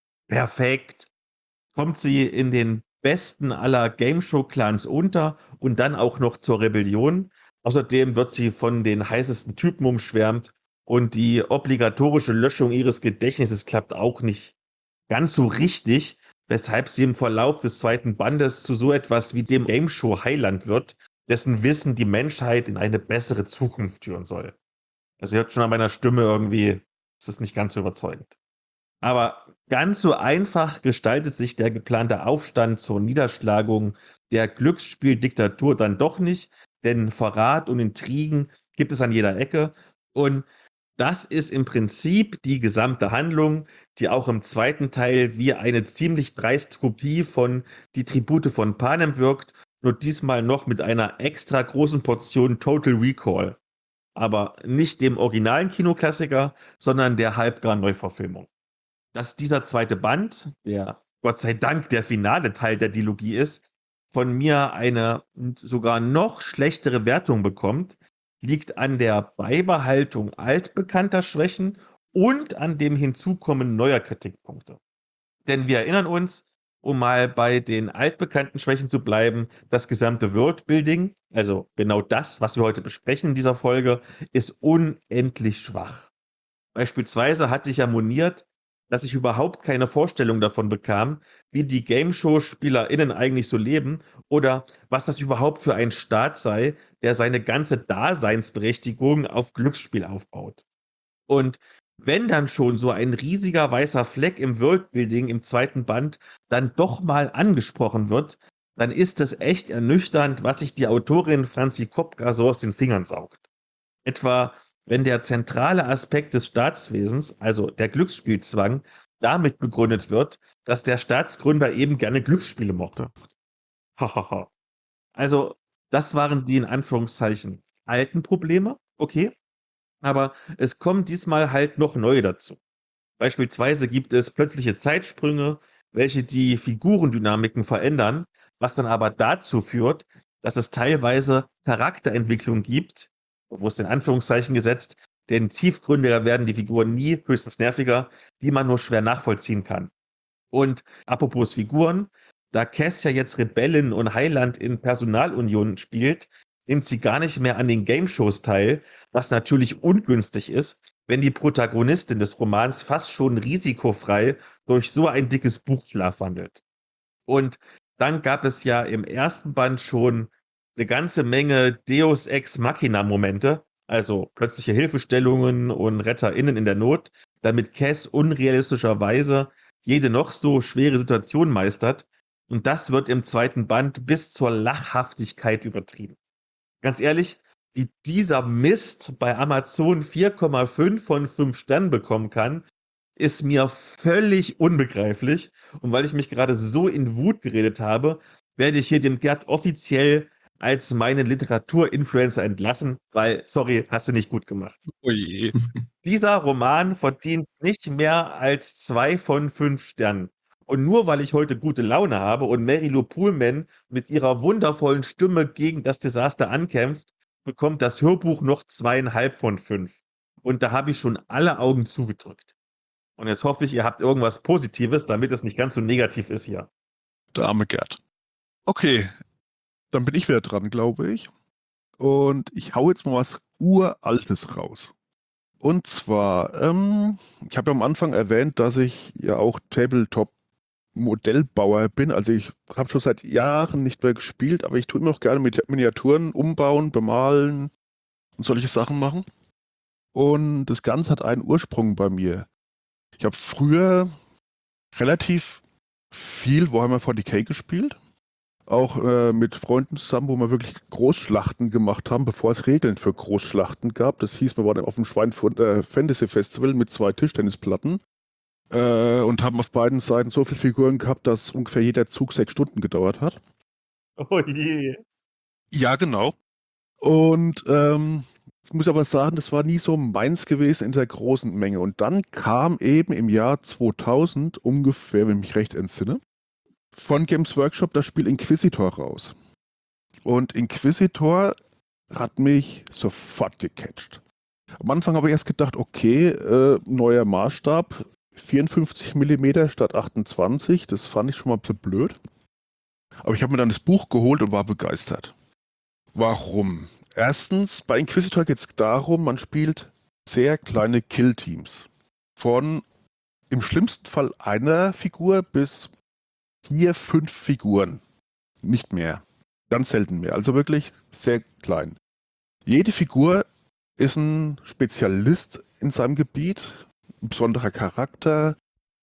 Speaker 2: perfekt, kommt sie in den besten aller Game-Show-Clans unter und dann auch noch zur Rebellion. Außerdem wird sie von den heißesten Typen umschwärmt, und die obligatorische Löschung ihres Gedächtnisses klappt auch nicht ganz so richtig, weshalb sie im Verlauf des zweiten Bandes zu so etwas wie dem Game Show Heiland wird, dessen Wissen die Menschheit in eine bessere Zukunft führen soll. Also ihr hört schon an meiner Stimme irgendwie, ist das nicht ganz so überzeugend. Aber ganz so einfach gestaltet sich der geplante Aufstand zur Niederschlagung der Glücksspieldiktatur dann doch nicht, denn Verrat und Intrigen gibt es an jeder Ecke, und das ist im Prinzip die gesamte Handlung, die auch im zweiten Teil wie eine ziemlich dreiste Kopie von Die Tribute von Panem wirkt, nur diesmal noch mit einer extra großen Portion Total Recall. Aber nicht dem originalen Kinoklassiker, sondern der Halbgar-Neuverfilmung. Dass dieser zweite Band, der Gott sei Dank der finale Teil der Dilogie ist, von mir eine sogar noch schlechtere Wertung bekommt, liegt an der Beibehaltung altbekannter Schwächen und an dem Hinzukommen neuer Kritikpunkte. Denn wir erinnern uns, um mal bei den altbekannten Schwächen zu bleiben, das gesamte Worldbuilding, also genau das, was wir heute besprechen in dieser Folge, ist unendlich schwach. Beispielsweise hatte ich ja moniert, dass ich überhaupt keine Vorstellung davon bekam, wie die Gameshow-SpielerInnen eigentlich so leben oder was das überhaupt für ein Staat sei, der seine ganze Daseinsberechtigung auf Glücksspiel aufbaut. Und wenn dann schon so ein riesiger weißer Fleck im Worldbuilding im zweiten Band dann doch mal angesprochen wird, dann ist es echt ernüchternd, was sich die Autorin Franzi Kopka so aus den Fingern saugt. Etwa, wenn der zentrale Aspekt des Staatswesens, also der Glücksspielzwang, damit begründet wird, dass der Staatsgründer eben gerne Glücksspiele mochte. Hahaha. Also, das waren die in Anführungszeichen alten Probleme, okay, aber es kommen diesmal halt noch neue dazu. Beispielsweise gibt es plötzliche Zeitsprünge, welche die Figurendynamiken verändern, was dann aber dazu führt, dass es teilweise Charakterentwicklung gibt, bewusst in Anführungszeichen gesetzt, denn tiefgründiger werden die Figuren nie, höchstens nerviger, die man nur schwer nachvollziehen kann. Und apropos Figuren, da Cass ja jetzt Rebellin und Heiland in Personalunion spielt, nimmt sie gar nicht mehr an den Game-Shows teil, was natürlich ungünstig ist, wenn die Protagonistin des Romans fast schon risikofrei durch so ein dickes Buch schlafwandelt. Und dann gab es ja im ersten Band schon eine ganze Menge Deus Ex Machina-Momente, also plötzliche Hilfestellungen und RetterInnen in der Not, damit Cass unrealistischerweise jede noch so schwere Situation meistert. Und das wird im zweiten Band bis zur Lachhaftigkeit übertrieben. Ganz ehrlich, wie dieser Mist bei Amazon 4,5 von 5 Sternen bekommen kann, ist mir völlig unbegreiflich. Und weil ich mich gerade so in Wut geredet habe, werde ich hier dem Gerd offiziell als meinen Literaturinfluencer entlassen, weil, sorry, hast du nicht gut gemacht.
Speaker 3: Oh je.
Speaker 2: Dieser Roman verdient nicht mehr als 2 von 5 Sternen. Und nur weil ich heute gute Laune habe und Mary Lou Pullman mit ihrer wundervollen Stimme gegen das Desaster ankämpft, bekommt das Hörbuch noch 2,5 von 5. Und da habe ich schon alle Augen zugedrückt. Und jetzt hoffe ich, ihr habt irgendwas Positives, damit es nicht ganz so negativ ist hier.
Speaker 3: Der arme Gerd. Okay, dann bin ich wieder dran, glaube ich. Und ich hau jetzt mal was Uraltes raus. Und zwar, ich habe ja am Anfang erwähnt, dass ich ja auch Tabletop Modellbauer bin. Also ich habe schon seit Jahren nicht mehr gespielt, aber ich tue immer noch gerne mit Miniaturen umbauen, bemalen und solche Sachen machen. Und das Ganze hat einen Ursprung bei mir. Ich habe früher relativ viel Warhammer 40k gespielt. Auch mit Freunden zusammen, wo wir wirklich Großschlachten gemacht haben, bevor es Regeln für Großschlachten gab. Das hieß, wir waren auf dem Schweinfurt Fantasy Festival mit 2 Tischtennisplatten und haben auf beiden Seiten so viele Figuren gehabt, dass ungefähr jeder Zug 6 Stunden gedauert hat.
Speaker 2: Oh je.
Speaker 3: Ja, genau. Und jetzt muss ich aber sagen, das war nie so meins gewesen in der großen Menge. Und dann kam eben im Jahr 2000 ungefähr, wenn ich mich recht entsinne, von Games Workshop das Spiel Inquisitor raus. Und Inquisitor hat mich sofort gecatcht. Am Anfang habe ich erst gedacht, okay, neuer Maßstab, 54 mm statt 28, das fand ich schon mal ein bisschen blöd. Aber ich habe mir dann das Buch geholt und war begeistert. Warum? Erstens, bei Inquisitor geht es darum, man spielt sehr kleine Killteams. Von im schlimmsten Fall einer Figur bis 4, 5 Figuren. Nicht mehr. Ganz selten mehr. Also wirklich sehr klein. Jede Figur ist ein Spezialist in seinem Gebiet, ein besonderer Charakter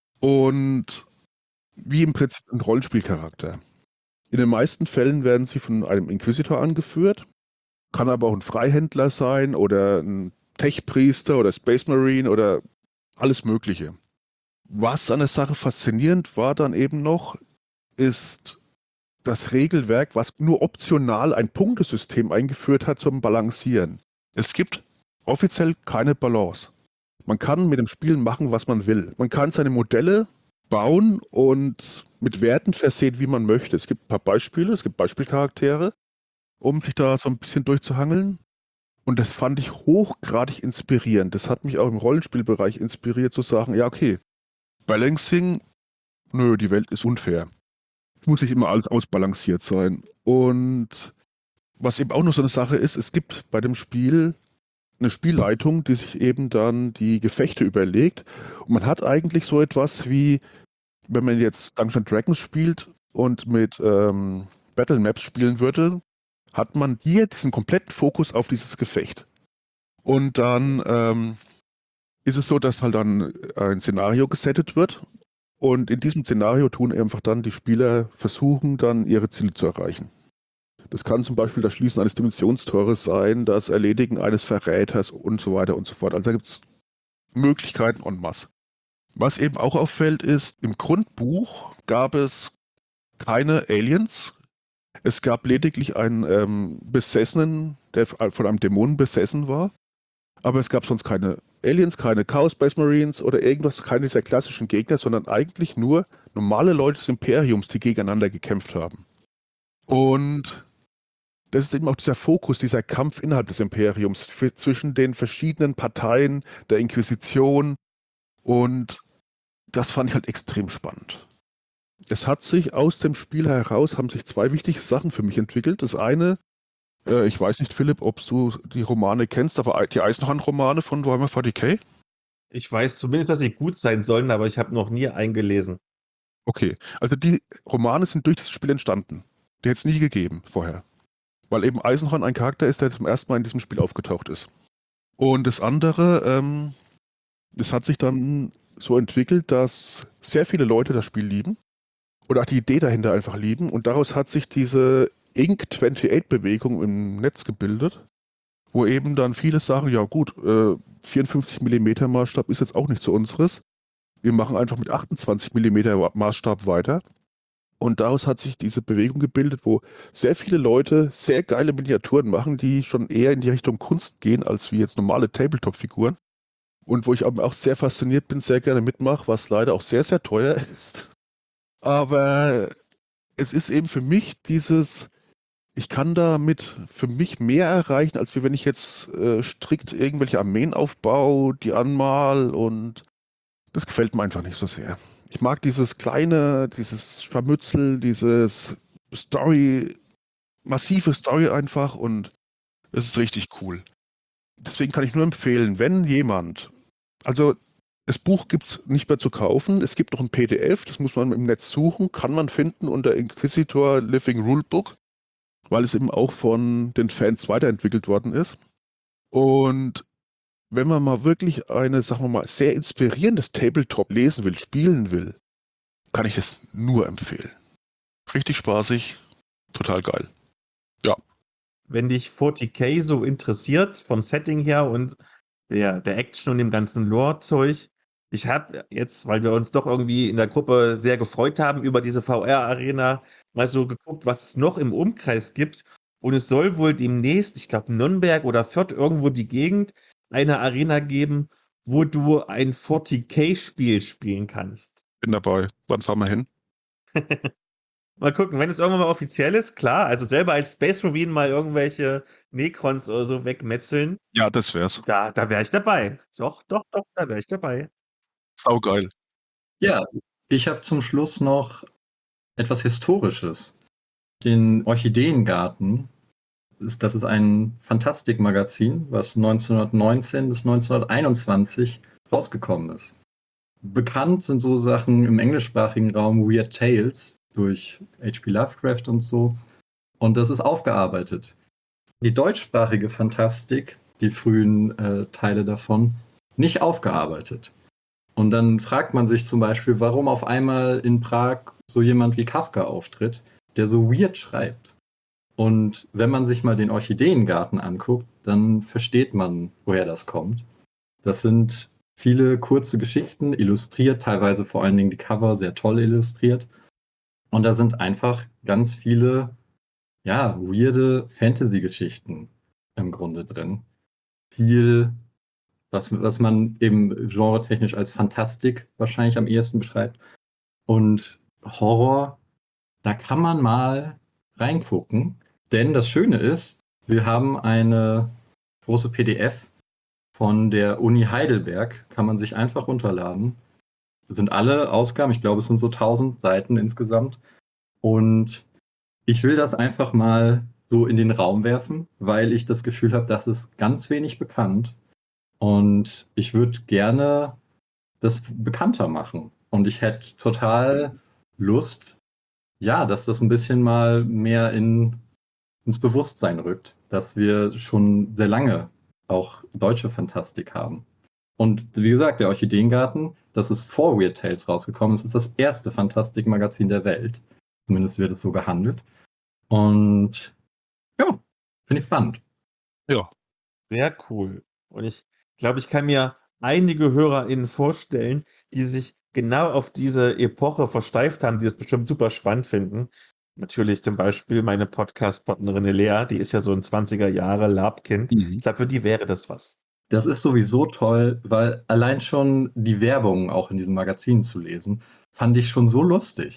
Speaker 3: und wie im Prinzip ein Rollenspielcharakter. In den meisten Fällen werden sie von einem Inquisitor angeführt, kann aber auch ein Freihändler sein oder ein Tech-Priester oder Space Marine oder alles Mögliche. Was an der Sache faszinierend war dann eben noch, ist das Regelwerk, was nur optional ein Punktesystem eingeführt hat zum Balancieren. Es gibt offiziell keine Balance. Man kann mit dem Spiel machen, was man will. Man kann seine Modelle bauen und mit Werten versehen, wie man möchte. Es gibt ein paar Beispiele, es gibt Beispielcharaktere, um sich da so ein bisschen durchzuhangeln. Und das fand ich hochgradig inspirierend. Das hat mich auch im Rollenspielbereich inspiriert, zu sagen, ja okay, Balancing, nö, die Welt ist unfair. Es muss nicht immer alles ausbalanciert sein. Und was eben auch noch so eine Sache ist, es gibt bei dem Spiel eine Spielleitung, die sich eben dann die Gefechte überlegt. Und man hat eigentlich so etwas wie, wenn man jetzt Dungeons Dragons spielt und mit Battle Maps spielen würde, hat man hier diesen kompletten Fokus auf dieses Gefecht. Und dann ist es so, dass halt dann ein Szenario gesettet wird. Und in diesem Szenario tun einfach dann die Spieler versuchen, dann ihre Ziele zu erreichen. Das kann zum Beispiel das Schließen eines Dimensionstores sein, das Erledigen eines Verräters und so weiter und so fort. Also da gibt es Möglichkeiten en masse. Was eben auch auffällt ist, im Grundbuch gab es keine Aliens. Es gab lediglich einen Besessenen, der von einem Dämonen besessen war. Aber es gab sonst keine Aliens, keine Chaos Space Marines oder irgendwas, keine dieser klassischen Gegner, sondern eigentlich nur normale Leute des Imperiums, die gegeneinander gekämpft haben. Und das ist eben auch dieser Fokus, dieser Kampf innerhalb des Imperiums zwischen den verschiedenen Parteien der Inquisition. Und das fand ich halt extrem spannend. Es hat sich aus dem Spiel heraus, haben sich 2 wichtige Sachen für mich entwickelt. Das eine, ich weiß nicht, Philipp, ob du die Romane kennst, aber die Eisenhorn-Romane von Warhammer 40k?
Speaker 2: Ich weiß zumindest, dass sie gut sein sollen, aber ich habe noch nie eingelesen.
Speaker 3: Okay, also die Romane sind durch das Spiel entstanden. Die hätte es nie gegeben vorher. Weil eben Eisenhorn ein Charakter ist, der zum ersten Mal in diesem Spiel aufgetaucht ist. Und das andere, das hat sich dann so entwickelt, dass sehr viele Leute das Spiel lieben oder auch die Idee dahinter einfach lieben. Und daraus hat sich diese Ink28-Bewegung im Netz gebildet, wo eben dann viele sagen, ja gut, 54 mm Maßstab ist jetzt auch nicht so unseres. Wir machen einfach mit 28 mm Maßstab weiter. Und daraus hat sich diese Bewegung gebildet, wo sehr viele Leute sehr geile Miniaturen machen, die schon eher in die Richtung Kunst gehen, als wie jetzt normale Tabletop-Figuren. Und wo ich auch sehr fasziniert bin, sehr gerne mitmache, was leider auch sehr, sehr teuer ist. Aber es ist eben für mich dieses, ich kann damit für mich mehr erreichen, als wenn ich jetzt strikt irgendwelche Armeen aufbaue, die anmal, und das gefällt mir einfach nicht so sehr. Ich mag dieses kleine, dieses Scharmützel, dieses massive Story einfach, und es ist richtig cool. Deswegen kann ich nur empfehlen, wenn jemand, also Das Buch gibt es nicht mehr zu kaufen. Es gibt noch ein PDF, das muss man im Netz suchen, kann man finden unter Inquisitor Living Rulebook, weil es eben auch von den Fans weiterentwickelt worden ist. Und wenn man mal wirklich eine, sagen wir mal, sehr inspirierendes Tabletop lesen will, spielen will, kann ich es nur empfehlen. Richtig spaßig, total geil. Ja.
Speaker 2: Wenn dich 40k so interessiert, vom Setting her und der Action und dem ganzen Lore-Zeug, ich habe jetzt, weil wir uns doch irgendwie in der Gruppe sehr gefreut haben über diese VR-Arena, mal so geguckt, was es noch im Umkreis gibt. Und es soll wohl demnächst, ich glaube Nürnberg oder Fürth, irgendwo die Gegend, eine Arena geben, wo du ein 40k-Spiel spielen kannst.
Speaker 3: Bin dabei. Wann fahren wir hin?
Speaker 2: Mal gucken, wenn es irgendwann mal offiziell ist, klar. Also selber als Space Marine mal irgendwelche Necrons oder so wegmetzeln.
Speaker 3: Ja, das wär's.
Speaker 2: Da wäre ich dabei. Doch, da wäre ich dabei.
Speaker 3: Saugeil.
Speaker 1: Ja, ich habe zum Schluss noch etwas Historisches. Den Orchideengarten. Das ist ein Fantastikmagazin, was 1919 bis 1921 rausgekommen ist. Bekannt sind so Sachen im englischsprachigen Raum Weird Tales durch H.P. Lovecraft und so. Und das ist aufgearbeitet. Die deutschsprachige Fantastik, die frühen Teile davon, nicht aufgearbeitet. Und dann fragt man sich zum Beispiel, warum auf einmal in Prag so jemand wie Kafka auftritt, der so weird schreibt. Und wenn man sich mal den Orchideengarten anguckt, dann versteht man, woher das kommt. Das sind viele kurze Geschichten, illustriert, teilweise vor allen Dingen die Cover sehr toll illustriert. Und da sind einfach ganz viele, ja, weirde Fantasy-Geschichten im Grunde drin. Viel, was man eben genretechnisch als Fantastik wahrscheinlich am ehesten beschreibt. Und Horror, da kann man mal reingucken. Denn das Schöne ist, wir haben eine große PDF von der Uni Heidelberg, kann man sich einfach runterladen. Das sind alle Ausgaben, ich glaube, es sind so 1000 Seiten insgesamt. Und ich will das einfach mal so in den Raum werfen, weil ich das Gefühl habe, das ist ganz wenig bekannt. Und ich würde gerne das bekannter machen. Und ich hätte total Lust, ja, dass das ein bisschen mal mehr ins Bewusstsein rückt, dass wir schon sehr lange auch deutsche Fantastik haben. Und wie gesagt, der Orchideengarten, das ist vor Weird Tales rausgekommen. Es ist das erste Fantastikmagazin der Welt. Zumindest wird es so gehandelt. Und ja, finde ich spannend.
Speaker 3: Ja.
Speaker 2: Sehr cool. Und ich glaube, ich kann mir einige HörerInnen vorstellen, die sich genau auf diese Epoche versteift haben, die es bestimmt super spannend finden. Natürlich zum Beispiel meine Podcast-Partnerin Lea, die ist ja so ein 20er Jahre Labkind. Ich glaube, für die wäre das was.
Speaker 1: Das ist sowieso toll, weil allein schon die Werbung auch in diesem Magazin zu lesen, fand ich schon so lustig.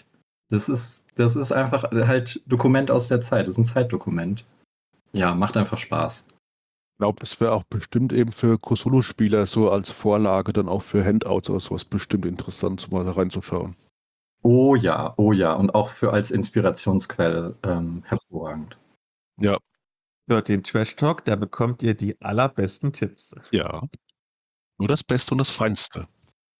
Speaker 1: Das ist einfach halt Dokument aus der Zeit. Das ist ein Zeitdokument. Ja, macht einfach Spaß.
Speaker 3: Ich glaube, das wäre auch bestimmt eben für Cthulhu-Spieler so als Vorlage dann auch für Handouts oder sowas bestimmt interessant, mal da reinzuschauen.
Speaker 1: Oh ja, oh ja. Und auch für als Inspirationsquelle hervorragend.
Speaker 3: Ja.
Speaker 2: Für den Trash Talk, da bekommt ihr die allerbesten Tipps.
Speaker 3: Ja. Nur das Beste und das Feinste.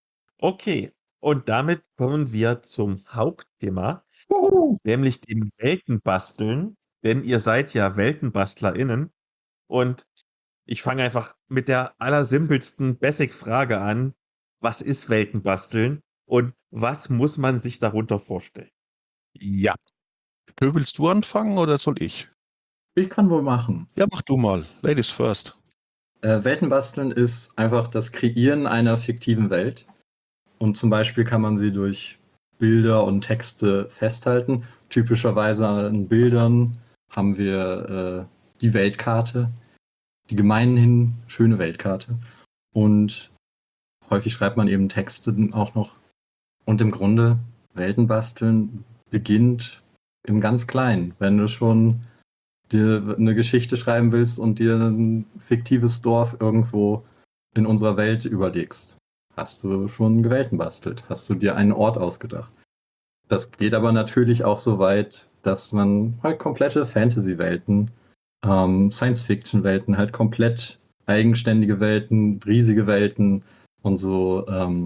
Speaker 2: Okay, und damit kommen wir zum Hauptthema, nämlich dem Weltenbasteln, denn ihr seid ja WeltenbastlerInnen. Und ich fange einfach mit der allersimpelsten Basic-Frage an. Was ist Weltenbasteln und was muss man sich darunter vorstellen?
Speaker 3: Ja. Willst du anfangen oder soll ich?
Speaker 1: Ich kann wohl machen.
Speaker 3: Ja, mach du mal. Ladies first.
Speaker 1: Weltenbasteln ist einfach das Kreieren einer fiktiven Welt. Und zum Beispiel kann man sie durch Bilder und Texte festhalten. Typischerweise an Bildern haben wir die Weltkarte, die gemeinhin schöne Weltkarte. Und häufig schreibt man eben Texte auch noch. Und im Grunde, Weltenbasteln beginnt im ganz Kleinen. Wenn du schon dir eine Geschichte schreiben willst und dir ein fiktives Dorf irgendwo in unserer Welt überlegst, hast du schon geweltenbastelt, hast du dir einen Ort ausgedacht. Das geht aber natürlich auch so weit, dass man halt komplette Fantasy-Welten, Science-Fiction-Welten, halt komplett eigenständige Welten, riesige Welten und so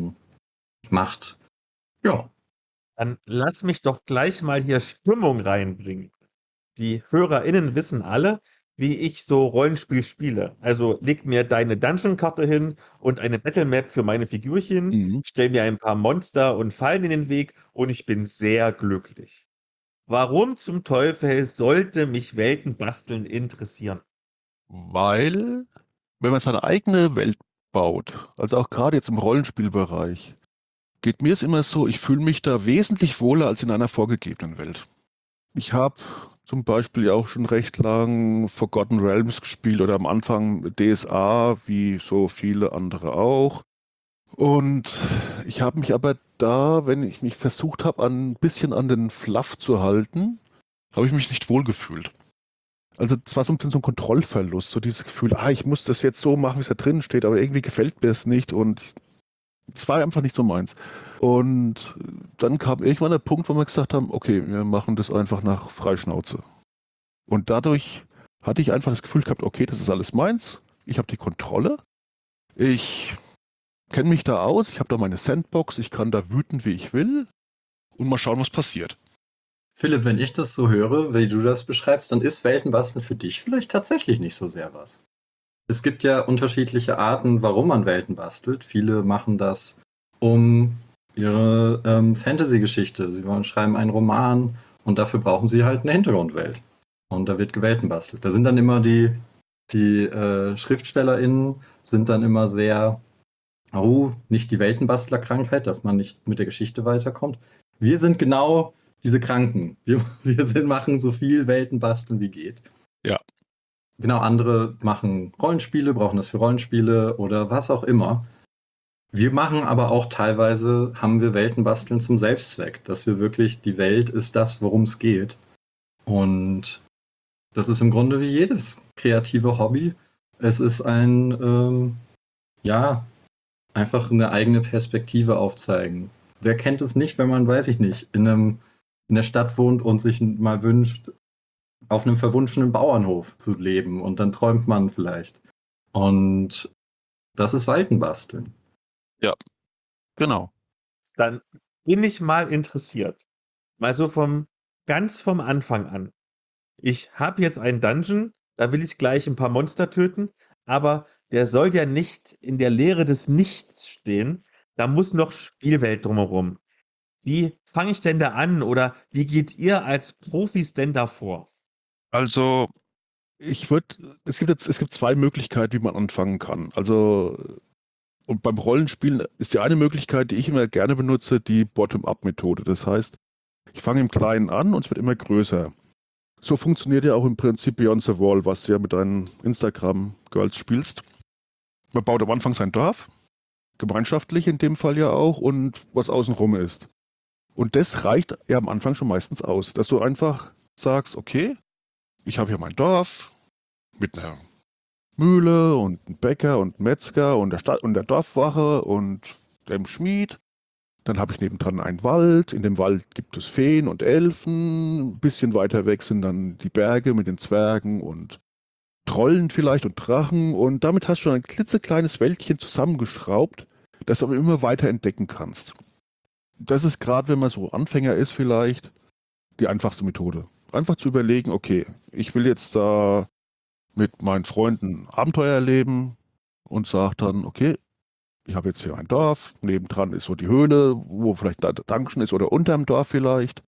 Speaker 1: macht. Ja,
Speaker 2: Dann lass mich doch gleich mal hier Stimmung reinbringen. Die HörerInnen wissen alle, wie ich so Rollenspiel spiele. Also leg mir deine Dungeon-Karte hin und eine Battle-Map für meine Figürchen,
Speaker 3: Mhm.
Speaker 2: stell mir ein paar Monster und Fallen in den Weg und ich bin sehr glücklich. Warum zum Teufel sollte mich Weltenbasteln interessieren?
Speaker 3: Weil, wenn man seine eigene Welt baut, also auch gerade jetzt im Rollenspielbereich, geht mir es immer so, ich fühle mich da wesentlich wohler als in einer vorgegebenen Welt. Ich habe zum Beispiel ja auch schon recht lang Forgotten Realms gespielt oder am Anfang DSA, wie so viele andere auch. Und ich habe mich aber da, wenn ich mich versucht habe, ein bisschen an den Fluff zu halten, habe ich mich nicht wohlgefühlt. Also es war so ein bisschen so ein Kontrollverlust, so dieses Gefühl, ich muss das jetzt so machen, wie es da drin steht, aber irgendwie gefällt mir es nicht und es war einfach nicht so meins. Und dann kam irgendwann der Punkt, wo wir gesagt haben, okay, wir machen das einfach nach Freischnauze. Und dadurch hatte ich einfach das Gefühl gehabt, okay, das ist alles meins, ich habe die Kontrolle, ich kenne mich da aus, ich habe da meine Sandbox, ich kann da wüten, wie ich will und mal schauen, was passiert.
Speaker 1: Philipp, wenn ich das so höre, wie du das beschreibst, dann ist Weltenbasteln für dich vielleicht tatsächlich nicht so sehr was. Es gibt ja unterschiedliche Arten, warum man Welten bastelt. Viele machen das, um ihre Fantasy-Geschichte. Sie wollen schreiben einen Roman und dafür brauchen sie halt eine Hintergrundwelt. Und da wird Welten bastelt. Da sind dann immer die SchriftstellerInnen sind dann immer sehr, nicht die Weltenbastlerkrankheit, dass man nicht mit der Geschichte weiterkommt. Wir sind genau diese Kranken. Wir machen so viel Weltenbasteln wie geht.
Speaker 3: Ja.
Speaker 1: Genau, andere machen Rollenspiele, brauchen das für Rollenspiele oder was auch immer. Wir machen aber auch teilweise, haben wir Weltenbasteln zum Selbstzweck, dass wir wirklich, die Welt ist das, worum es geht. Und das ist im Grunde wie jedes kreative Hobby. Es ist ja, einfach eine eigene Perspektive aufzeigen. Wer kennt es nicht, wenn man, weiß ich nicht, in der Stadt wohnt und sich mal wünscht, auf einem verwunschenen Bauernhof zu leben und dann träumt man vielleicht. Und das ist Waldenbasteln.
Speaker 3: Ja, genau.
Speaker 2: Dann bin ich mal interessiert. Mal so ganz vom Anfang an. Ich habe jetzt einen Dungeon, da will ich gleich ein paar Monster töten, aber der soll ja nicht in der Leere des Nichts stehen. Da muss noch Spielwelt drumherum. Wie fange ich denn da an oder wie geht ihr als Profis denn da vor?
Speaker 3: Also es gibt zwei Möglichkeiten, wie man anfangen kann. Also, und beim Rollenspielen ist die eine Möglichkeit, die ich immer gerne benutze, die Bottom-up-Methode. Das heißt, ich fange im Kleinen an und es wird immer größer. So funktioniert ja auch im Prinzip Beyond the Wall, was du ja mit deinen Instagram-Girls spielst. Man baut am Anfang sein Dorf, gemeinschaftlich in dem Fall ja auch, und was außenrum ist. Und das reicht ja am Anfang schon meistens aus, dass du einfach sagst, okay, ich habe hier mein Dorf mit einer Mühle und einem Bäcker und einem Metzger und der Dorfwache und dem Schmied. Dann habe ich nebendran einen Wald. In dem Wald gibt es Feen und Elfen. Ein bisschen weiter weg sind dann die Berge mit den Zwergen und Trollen vielleicht und Drachen. Und damit hast du schon ein klitzekleines Wäldchen zusammengeschraubt, das du aber immer weiter entdecken kannst. Das ist gerade, wenn man so Anfänger ist vielleicht, die einfachste Methode. Einfach zu überlegen, okay, ich will jetzt da mit meinen Freunden Abenteuer erleben und sage dann, okay, ich habe jetzt hier ein Dorf, nebendran ist so die Höhle, wo vielleicht da der Dungeon ist oder unterm Dorf vielleicht.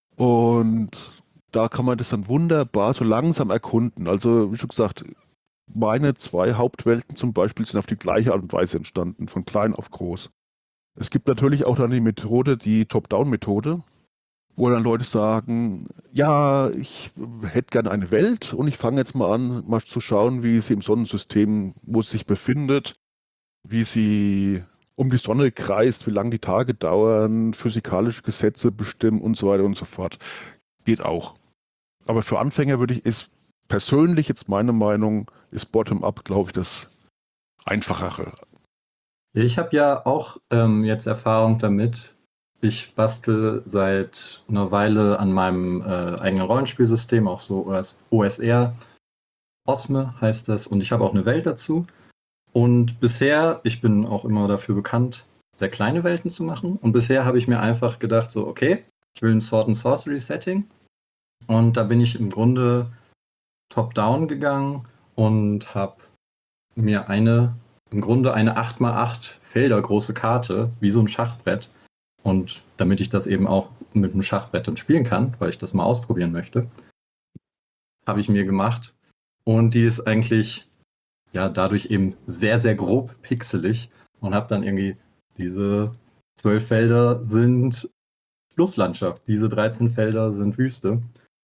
Speaker 3: Und da kann man das dann wunderbar so langsam erkunden. Also, wie schon gesagt, meine zwei Hauptwelten zum Beispiel sind auf die gleiche Art und Weise entstanden, von klein auf groß. Es gibt natürlich auch dann die Methode, die Top-Down-Methode, wo dann Leute sagen, ja, ich hätte gerne eine Welt und ich fange jetzt mal an, mal zu schauen, wie sie im Sonnensystem, wo sie sich befindet, wie sie um die Sonne kreist, wie lange die Tage dauern, physikalische Gesetze bestimmen und so weiter und so fort. Geht auch. Aber für Anfänger ist persönlich jetzt meine Meinung, ist Bottom-up, glaube ich, das Einfachere.
Speaker 1: Ich habe ja auch jetzt Erfahrung damit. Ich bastel seit einer Weile an meinem eigenen Rollenspielsystem, auch so OSR. Osme heißt das, und ich habe auch eine Welt dazu. Und bisher, ich bin auch immer dafür bekannt, sehr kleine Welten zu machen. Und bisher habe ich mir einfach gedacht, so, okay, ich will ein Sword and Sorcery Setting. Und da bin ich im Grunde top-down gegangen und habe mir im Grunde eine 8x8 Felder große Karte, wie so ein Schachbrett. Und damit ich das eben auch mit einem Schachbrett dann spielen kann, weil ich das mal ausprobieren möchte, habe ich mir gemacht. Und die ist eigentlich ja dadurch eben sehr, sehr grob pixelig und habe dann irgendwie diese 12 Felder sind Flusslandschaft, diese 13 Felder sind Wüste.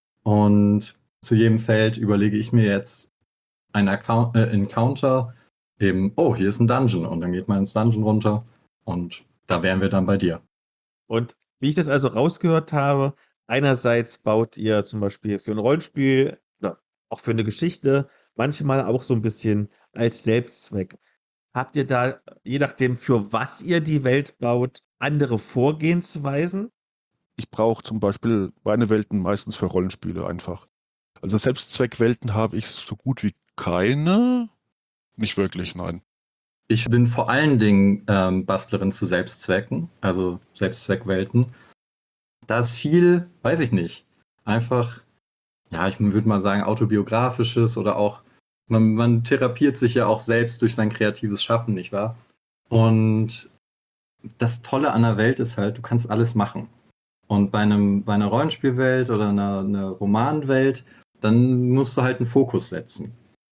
Speaker 1: Und zu jedem Feld überlege ich mir jetzt ein Encounter, eben, oh, hier ist ein Dungeon und dann geht man ins Dungeon runter und da wären wir dann bei dir.
Speaker 2: Und wie ich das also rausgehört habe, einerseits baut ihr zum Beispiel für ein Rollenspiel oder auch für eine Geschichte manchmal auch so ein bisschen als Selbstzweck. Habt ihr da, je nachdem, für was ihr die Welt baut, andere Vorgehensweisen?
Speaker 3: Ich brauche zum Beispiel meine Welten meistens für Rollenspiele einfach. Also Selbstzweckwelten habe ich so gut wie keine. Nicht wirklich, nein.
Speaker 1: Ich bin vor allen Dingen Bastlerin zu Selbstzwecken, also Selbstzweckwelten. Da ist viel, weiß ich nicht, einfach, ja, ich würde mal sagen, autobiografisches oder auch, man therapiert sich ja auch selbst durch sein kreatives Schaffen, nicht wahr? Und das Tolle an der Welt ist halt, du kannst alles machen. Und bei einer Rollenspielwelt oder einer Romanwelt, dann musst du halt einen Fokus setzen.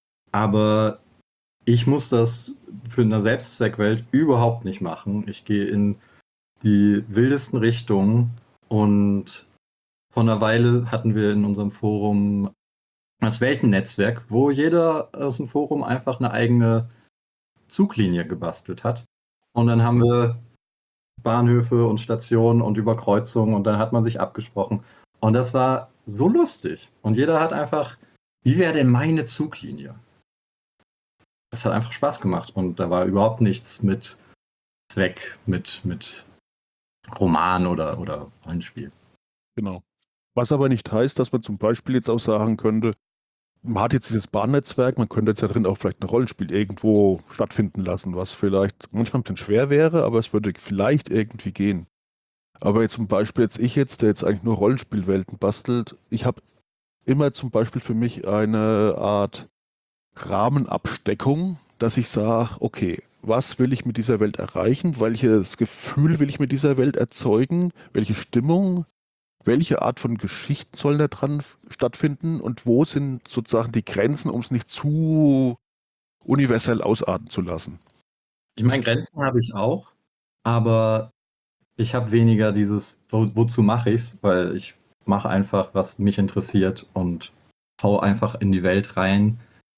Speaker 1: Aber ich muss das für eine Selbstzweckwelt überhaupt nicht machen. Ich gehe in die wildesten Richtungen und vor einer Weile hatten wir in unserem Forum das Weltennetzwerk, wo jeder aus dem Forum einfach eine eigene Zuglinie gebastelt hat. Und dann haben wir Bahnhöfe und Stationen und Überkreuzungen und dann hat man sich abgesprochen. Und das war so lustig. Und jeder hat einfach, wie wäre denn meine Zuglinie? Das hat einfach Spaß gemacht und da war überhaupt nichts mit Zweck, mit Roman oder Rollenspiel.
Speaker 3: Genau. Was aber nicht heißt, dass man zum Beispiel jetzt auch sagen könnte, man hat jetzt dieses Bahnnetzwerk, man könnte jetzt da drin auch vielleicht ein Rollenspiel irgendwo stattfinden lassen, was vielleicht manchmal ein bisschen schwer wäre, aber es würde vielleicht irgendwie gehen. Aber jetzt zum Beispiel der jetzt eigentlich nur Rollenspielwelten bastelt, ich habe immer zum Beispiel für mich eine Art Rahmenabsteckung, dass ich sage, okay, was will ich mit dieser Welt erreichen? Welches Gefühl will ich mit dieser Welt erzeugen? Welche Stimmung? Welche Art von Geschichten sollen da dran stattfinden? Und wo sind sozusagen die Grenzen, um es nicht zu universell ausarten zu lassen?
Speaker 1: Ich meine, Grenzen habe ich auch, aber ich habe weniger dieses, wozu mache ich's? Weil ich mache einfach, was mich interessiert und hau einfach in die Welt rein,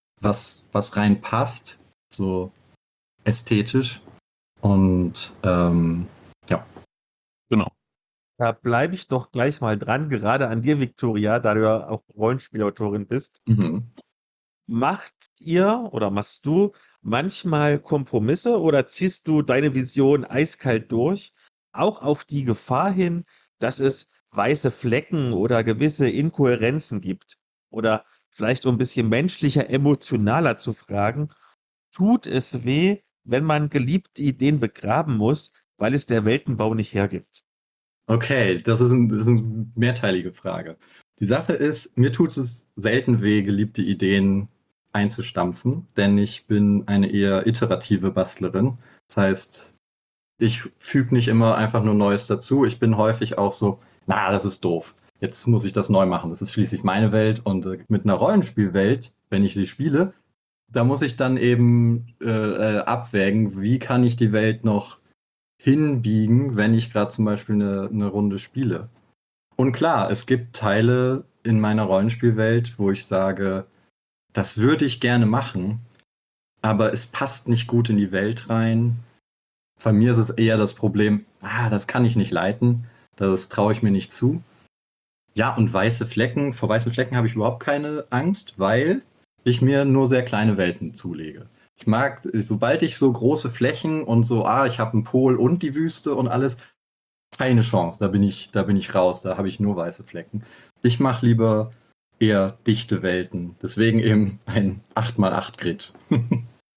Speaker 1: was reinpasst, so ästhetisch. Und ja.
Speaker 3: Genau.
Speaker 2: Da bleibe ich doch gleich mal dran, gerade an dir, Victoria, da du ja auch Rollenspielautorin bist.
Speaker 1: Mhm.
Speaker 2: Macht ihr oder machst du manchmal Kompromisse oder ziehst du deine Vision eiskalt durch, auch auf die Gefahr hin, dass es weiße Flecken oder gewisse Inkohärenzen gibt? Oder vielleicht um ein bisschen menschlicher, emotionaler zu fragen, tut es weh, wenn man geliebte Ideen begraben muss, weil es der Weltenbau nicht hergibt?
Speaker 1: Okay, das ist eine mehrteilige Frage. Die Sache ist, mir tut es selten weh, geliebte Ideen einzustampfen, denn ich bin eine eher iterative Bastlerin. Das heißt, ich füge nicht immer einfach nur Neues dazu. Ich bin häufig auch so, na, das ist doof. Jetzt muss ich das neu machen. Das ist schließlich meine Welt und mit einer Rollenspielwelt, wenn ich sie spiele, da muss ich dann eben abwägen, wie kann ich die Welt noch hinbiegen, wenn ich gerade zum Beispiel eine Runde spiele. Und klar, es gibt Teile in meiner Rollenspielwelt, wo ich sage, das würde ich gerne machen, aber es passt nicht gut in die Welt rein. Bei mir ist es eher das Problem, das kann ich nicht leiten, das traue ich mir nicht zu. Ja, und weiße Flecken, vor weißen Flecken habe ich überhaupt keine Angst, weil ich mir nur sehr kleine Welten zulege. Ich mag, sobald ich so große Flächen und so, ich habe einen Pol und die Wüste und alles, keine Chance. Da bin ich raus. Da habe ich nur weiße Flecken. Ich mache lieber eher dichte Welten. Deswegen eben ein 8x8 Grid.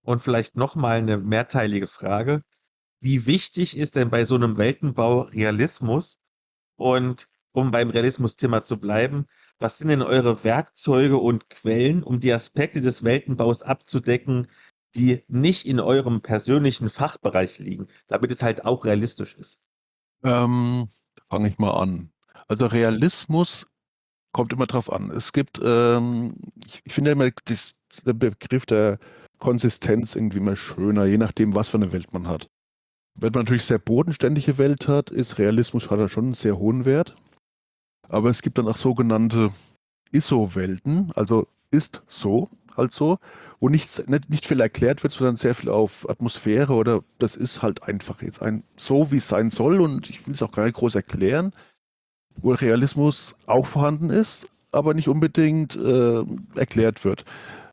Speaker 2: Und vielleicht nochmal eine mehrteilige Frage. Wie wichtig ist denn bei so einem Weltenbau Realismus? Und um beim Realismus-Thema zu bleiben, was sind denn eure Werkzeuge und Quellen, um die Aspekte des Weltenbaus abzudecken, die nicht in eurem persönlichen Fachbereich liegen, damit es halt auch realistisch ist?
Speaker 3: Fange ich mal an. Also Realismus kommt immer drauf an. Es gibt, ich finde immer der Begriff der Konsistenz irgendwie immer schöner, je nachdem, was für eine Welt man hat. Wenn man natürlich sehr bodenständige Welt hat, ist Realismus hat er schon einen sehr hohen Wert. Aber es gibt dann auch sogenannte ISO-Welten, also ist so, halt so, wo nicht viel erklärt wird, sondern sehr viel auf Atmosphäre oder das ist halt einfach jetzt so, wie es sein soll und ich will es auch gar nicht groß erklären, wo Realismus auch vorhanden ist, aber nicht unbedingt erklärt wird.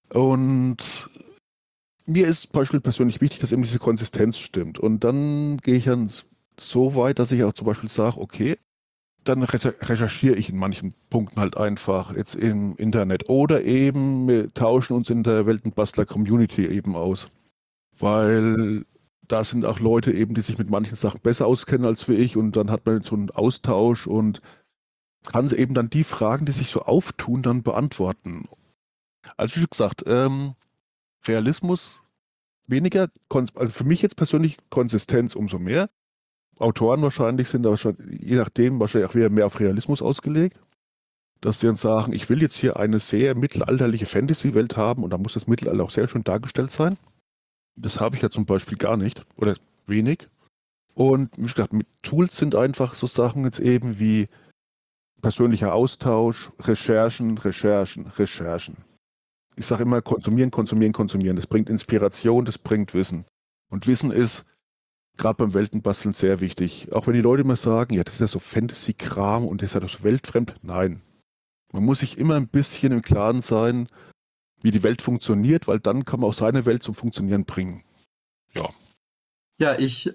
Speaker 3: Und mir ist zum Beispiel persönlich wichtig, dass eben diese Konsistenz stimmt. Und dann gehe ich dann so weit, dass ich auch zum Beispiel sage, okay, dann recherchiere ich in manchen Punkten halt einfach jetzt im Internet. Oder eben wir tauschen uns in der Weltenbastler-Community eben aus. Weil da sind auch Leute eben, die sich mit manchen Sachen besser auskennen als wie ich. Und dann hat man so einen Austausch und kann eben dann die Fragen, die sich so auftun, dann beantworten. Also wie gesagt, Realismus weniger, also für mich jetzt persönlich Konsistenz umso mehr. Autoren wahrscheinlich sind aber schon, je nachdem, wahrscheinlich auch wieder mehr auf Realismus ausgelegt, dass sie dann sagen, ich will jetzt hier eine sehr mittelalterliche Fantasy-Welt haben und da muss das Mittelalter auch sehr schön dargestellt sein. Das habe ich ja zum Beispiel gar nicht oder wenig. Und wie gesagt, mit Tools sind einfach so Sachen jetzt eben wie persönlicher Austausch, Recherchen. Ich sage immer konsumieren. Das bringt Inspiration, das bringt Wissen. Und Wissen ist gerade beim Weltenbasteln sehr wichtig. Auch wenn die Leute immer sagen, ja, das ist ja so Fantasy-Kram und das ist ja doch so weltfremd. Nein. Man muss sich immer ein bisschen im Klaren sein, wie die Welt funktioniert, weil dann kann man auch seine Welt zum Funktionieren bringen. Ja.
Speaker 1: Ja, ich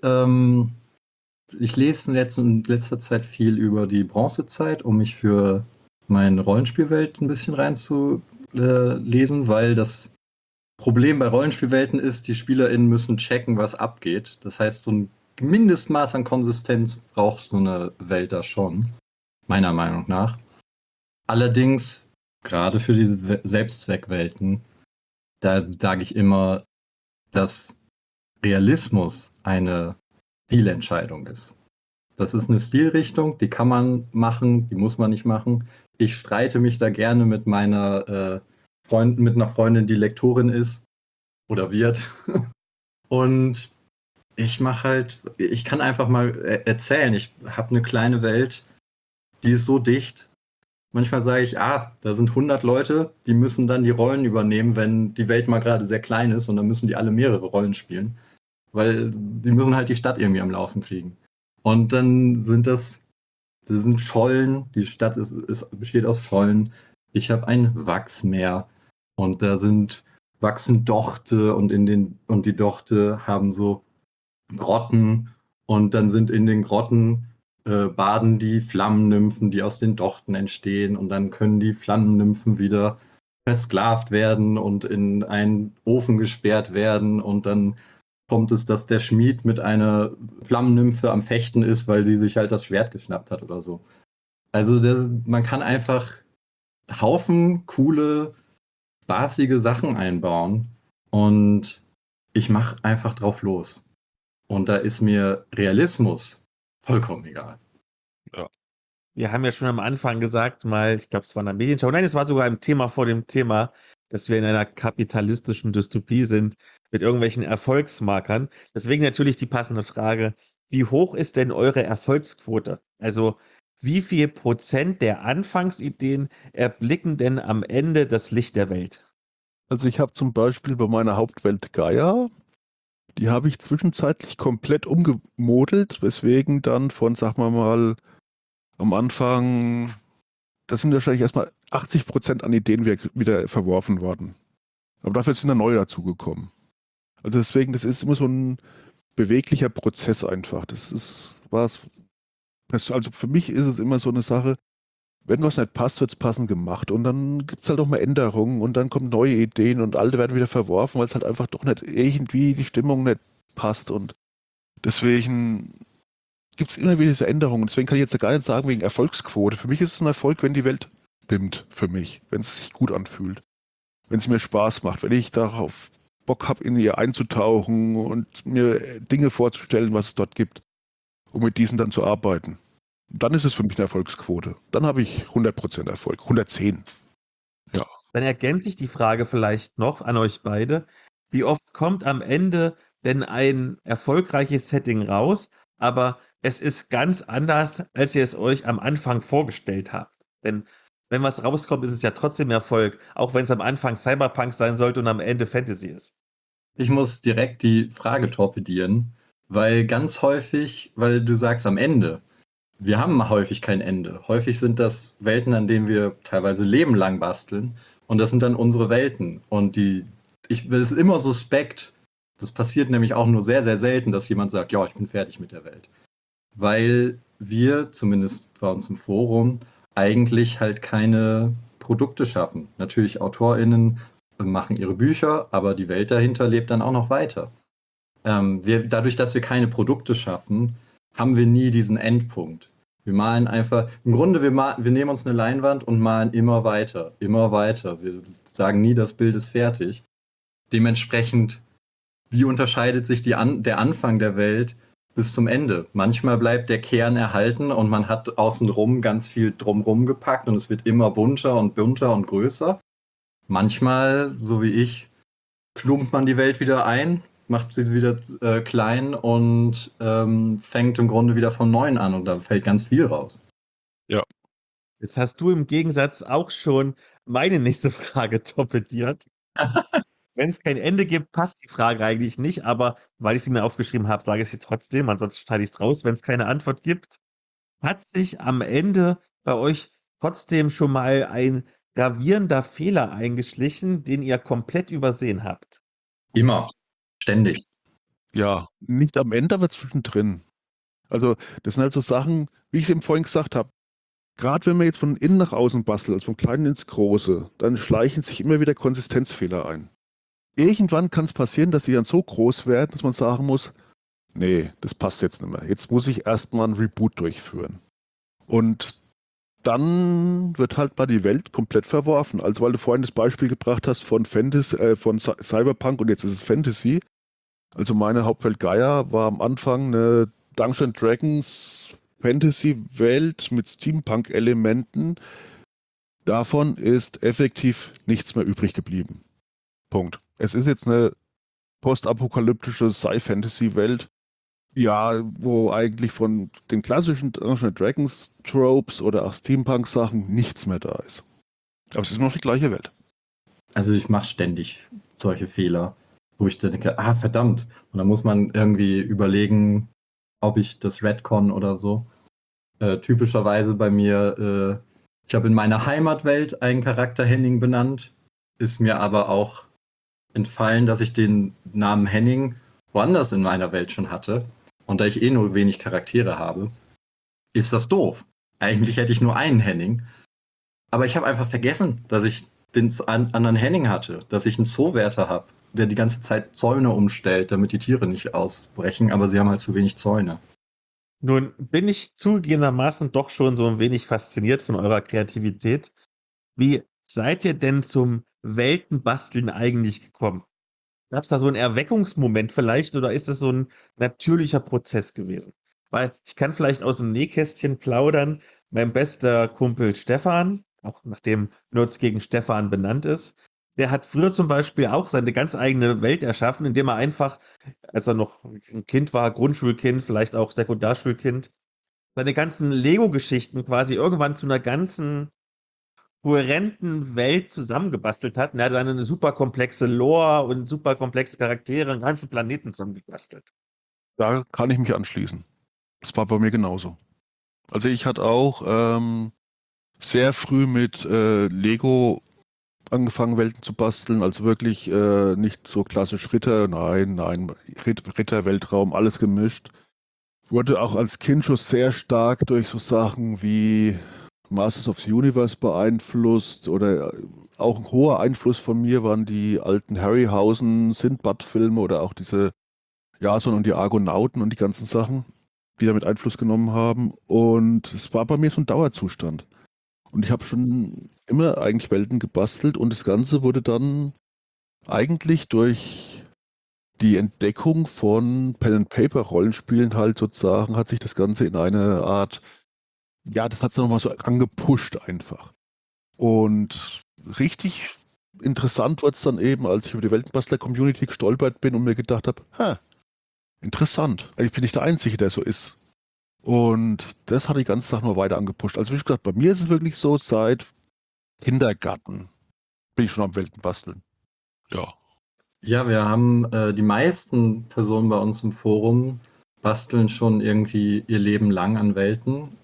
Speaker 1: lese in letzter Zeit viel über die Bronzezeit, um mich für meine Rollenspielwelt ein bisschen reinzulesen, weil das Problem bei Rollenspielwelten ist, die SpielerInnen müssen checken, was abgeht. Das heißt, so ein Mindestmaß an Konsistenz braucht so eine Welt da schon, meiner Meinung nach. Allerdings, gerade für diese Selbstzweckwelten, da sage ich immer, dass Realismus eine Stilentscheidung ist. Das ist eine Stilrichtung, die kann man machen, die muss man nicht machen. Ich streite mich da gerne mit meiner mit einer Freundin, die Lektorin ist oder wird. Und ich kann einfach mal erzählen, ich habe eine kleine Welt, die ist so dicht. Manchmal sage ich, da sind 100 Leute, die müssen dann die Rollen übernehmen, wenn die Welt mal gerade sehr klein ist und dann müssen die alle mehrere Rollen spielen. Weil die müssen halt die Stadt irgendwie am Laufen kriegen. Und dann das sind Schollen, die Stadt besteht aus Schollen. Ich habe ein Wachsmeer und da wachsen Dochte und die Dochte haben so Grotten und dann sind in den Grotten baden die Flammennymphen, die aus den Dochten entstehen und dann können die Flammennymphen wieder versklavt werden und in einen Ofen gesperrt werden und dann kommt es, dass der Schmied mit einer Flammennymphe am Fechten ist, weil sie sich halt das Schwert geschnappt hat oder so. Also man kann einfach Haufen coole, spaßige Sachen einbauen und ich mache einfach drauf los. Und da ist mir Realismus vollkommen egal.
Speaker 2: Wir haben ja schon am Anfang gesagt, ich glaube, es war in einer Medienschau, nein, es war sogar ein Thema vor dem Thema, dass wir in einer kapitalistischen Dystopie sind mit irgendwelchen Erfolgsmarkern. Deswegen natürlich die passende Frage, wie hoch ist denn eure Erfolgsquote? Also wie viel Prozent der Anfangsideen erblicken denn am Ende das Licht der Welt?
Speaker 3: Also ich habe zum Beispiel bei meiner Hauptwelt Gaia, die habe ich zwischenzeitlich komplett umgemodelt, weswegen dann von, sagen wir mal, am Anfang, das sind wahrscheinlich erstmal 80% an Ideen wieder verworfen worden. Aber dafür sind dann neue dazugekommen. Also deswegen, das ist immer so ein beweglicher Prozess einfach. Das ist was. Also für mich ist es immer so eine Sache, wenn was nicht passt, wird es passend gemacht. Und dann gibt es halt auch mal Änderungen und dann kommen neue Ideen und alte werden wieder verworfen, weil es halt einfach doch nicht irgendwie die Stimmung nicht passt. Und deswegen gibt es immer wieder diese Änderungen. Deswegen kann ich jetzt ja gar nicht sagen wegen Erfolgsquote. Für mich ist es ein Erfolg, wenn die Welt stimmt, für mich, wenn es sich gut anfühlt, wenn es mir Spaß macht, wenn ich darauf Bock habe, in ihr einzutauchen und mir Dinge vorzustellen, was es dort gibt, um mit diesen dann zu arbeiten. Dann ist es für mich eine Erfolgsquote. Dann habe ich 100% Erfolg, 110. Ja.
Speaker 2: Dann ergänze ich die Frage vielleicht noch an euch beide. Wie oft kommt am Ende denn ein erfolgreiches Setting raus, aber es ist ganz anders, als ihr es euch am Anfang vorgestellt habt? Denn wenn was rauskommt, ist es ja trotzdem Erfolg, auch wenn es am Anfang Cyberpunk sein sollte und am Ende Fantasy ist.
Speaker 1: Ich muss direkt die Frage torpedieren, weil ganz häufig, weil du sagst am Ende, wir haben häufig kein Ende. Häufig sind das Welten, an denen wir teilweise lebenlang basteln. Und das sind dann unsere Welten. Und ich will es immer suspekt. Das passiert nämlich auch nur sehr, sehr selten, dass jemand sagt, ja, ich bin fertig mit der Welt. Weil wir, zumindest bei uns im Forum, eigentlich halt keine Produkte schaffen. Natürlich AutorInnen machen ihre Bücher, aber die Welt dahinter lebt dann auch noch weiter. Dadurch, dass wir keine Produkte schaffen, haben wir nie diesen Endpunkt. Wir malen einfach, im Grunde, wir nehmen uns eine Leinwand und malen immer weiter, immer weiter. Wir sagen nie, das Bild ist fertig. Dementsprechend, wie unterscheidet sich der Anfang der Welt bis zum Ende? Manchmal bleibt der Kern erhalten und man hat außenrum ganz viel drumrum gepackt und es wird immer bunter und größer. Manchmal, so wie ich, klumpt man die Welt wieder ein, macht sie wieder klein und fängt im Grunde wieder von Neuem an und da fällt ganz viel raus.
Speaker 2: Jetzt hast du im Gegensatz auch schon meine nächste Frage torpediert. Wenn es kein Ende gibt, passt die Frage eigentlich nicht, aber weil ich sie mir aufgeschrieben habe, sage ich sie trotzdem, ansonsten schneide ich es raus, wenn es keine Antwort gibt. Hat sich am Ende bei euch trotzdem schon mal ein gravierender Fehler eingeschlichen, den ihr komplett übersehen habt?
Speaker 1: Immer. Ständig.
Speaker 3: Ja, nicht am Ende, aber zwischendrin. Also, das sind halt so Sachen, wie ich es eben vorhin gesagt habe. Gerade wenn man jetzt von innen nach außen bastelt, also vom Kleinen ins Große, dann schleichen sich immer wieder Konsistenzfehler ein. Irgendwann kann es passieren, dass sie dann so groß werden, dass man sagen muss, nee, das passt jetzt nicht mehr. Jetzt muss ich erstmal ein Reboot durchführen. Und dann wird halt mal die Welt komplett verworfen. Also weil du vorhin das Beispiel gebracht hast von von Cyberpunk und jetzt ist es Fantasy. Also meine Hauptwelt Gaia war am Anfang eine Dungeons Dragons Fantasy-Welt mit Steampunk-Elementen. Davon ist effektiv nichts mehr übrig geblieben. Punkt. Es ist jetzt eine postapokalyptische Sci-Fantasy-Welt, ja, wo eigentlich von den klassischen Dungeons Dragons Tropes oder auch Steampunk-Sachen nichts mehr da ist. Aber es ist immer noch die gleiche Welt.
Speaker 1: Also ich mache ständig solche Fehler, wo ich dann denke, verdammt. Und dann muss man irgendwie überlegen, ob ich das Redcon oder so. Typischerweise bei mir, ich habe in meiner Heimatwelt einen Charakter Henning benannt, ist mir aber auch entfallen, dass ich den Namen Henning woanders in meiner Welt schon hatte. Und da ich nur wenig Charaktere habe, ist das doof. Eigentlich hätte ich nur einen Henning. Aber ich habe einfach vergessen, dass ich den anderen Henning hatte, dass ich einen Zoowärter habe, der die ganze Zeit Zäune umstellt, damit die Tiere nicht ausbrechen, aber sie haben halt zu wenig Zäune.
Speaker 2: Nun bin ich zugegebenermaßen doch schon so ein wenig fasziniert von eurer Kreativität. Wie seid ihr denn zum Weltenbasteln eigentlich gekommen? Gab es da so einen Erweckungsmoment vielleicht oder ist es so ein natürlicher Prozess gewesen? Weil ich kann vielleicht aus dem Nähkästchen plaudern. Mein bester Kumpel Stefan, auch nachdem Nerds gegen Stefan benannt ist, der hat früher zum Beispiel auch seine ganz eigene Welt erschaffen, indem er einfach, als er noch ein Kind war, Grundschulkind, vielleicht auch Sekundarschulkind, seine ganzen Lego-Geschichten quasi irgendwann zu einer ganzen kohärenten Welt zusammengebastelt hat. Und er hat dann eine super komplexe Lore und super komplexe Charaktere, einen ganzen Planeten zusammengebastelt.
Speaker 3: Da kann ich mich anschließen. Das war bei mir genauso. Also ich hatte auch sehr früh mit Lego angefangen, Welten zu basteln. Also wirklich nicht so klassisch Ritter, nein, Ritter, Weltraum, alles gemischt. Wurde auch als Kind schon sehr stark durch so Sachen wie Masters of the Universe beeinflusst oder auch ein hoher Einfluss von mir waren die alten Harryhausen, Sindbad-Filme oder auch diese Jason und die Argonauten und die ganzen Sachen, die damit Einfluss genommen haben. Und es war bei mir so ein Dauerzustand. Und ich habe schon immer eigentlich Welten gebastelt und das Ganze wurde dann eigentlich durch die Entdeckung von Pen-and-Paper-Rollenspielen halt sozusagen, hat sich das Ganze in eine Art, ja, das hat es nochmal so angepusht einfach. Und richtig interessant wurde es dann eben, als ich über die Weltenbastler-Community gestolpert bin und mir gedacht habe, interessant. Ich bin nicht der Einzige, der so ist. Und das hat die ganze Sache noch weiter angepusht. Also wie gesagt, bei mir ist es wirklich so, seit Kindergarten bin ich schon am Weltenbasteln. Ja.
Speaker 1: Ja, wir haben die meisten Personen bei uns im Forum basteln schon irgendwie ihr Leben lang an Welten.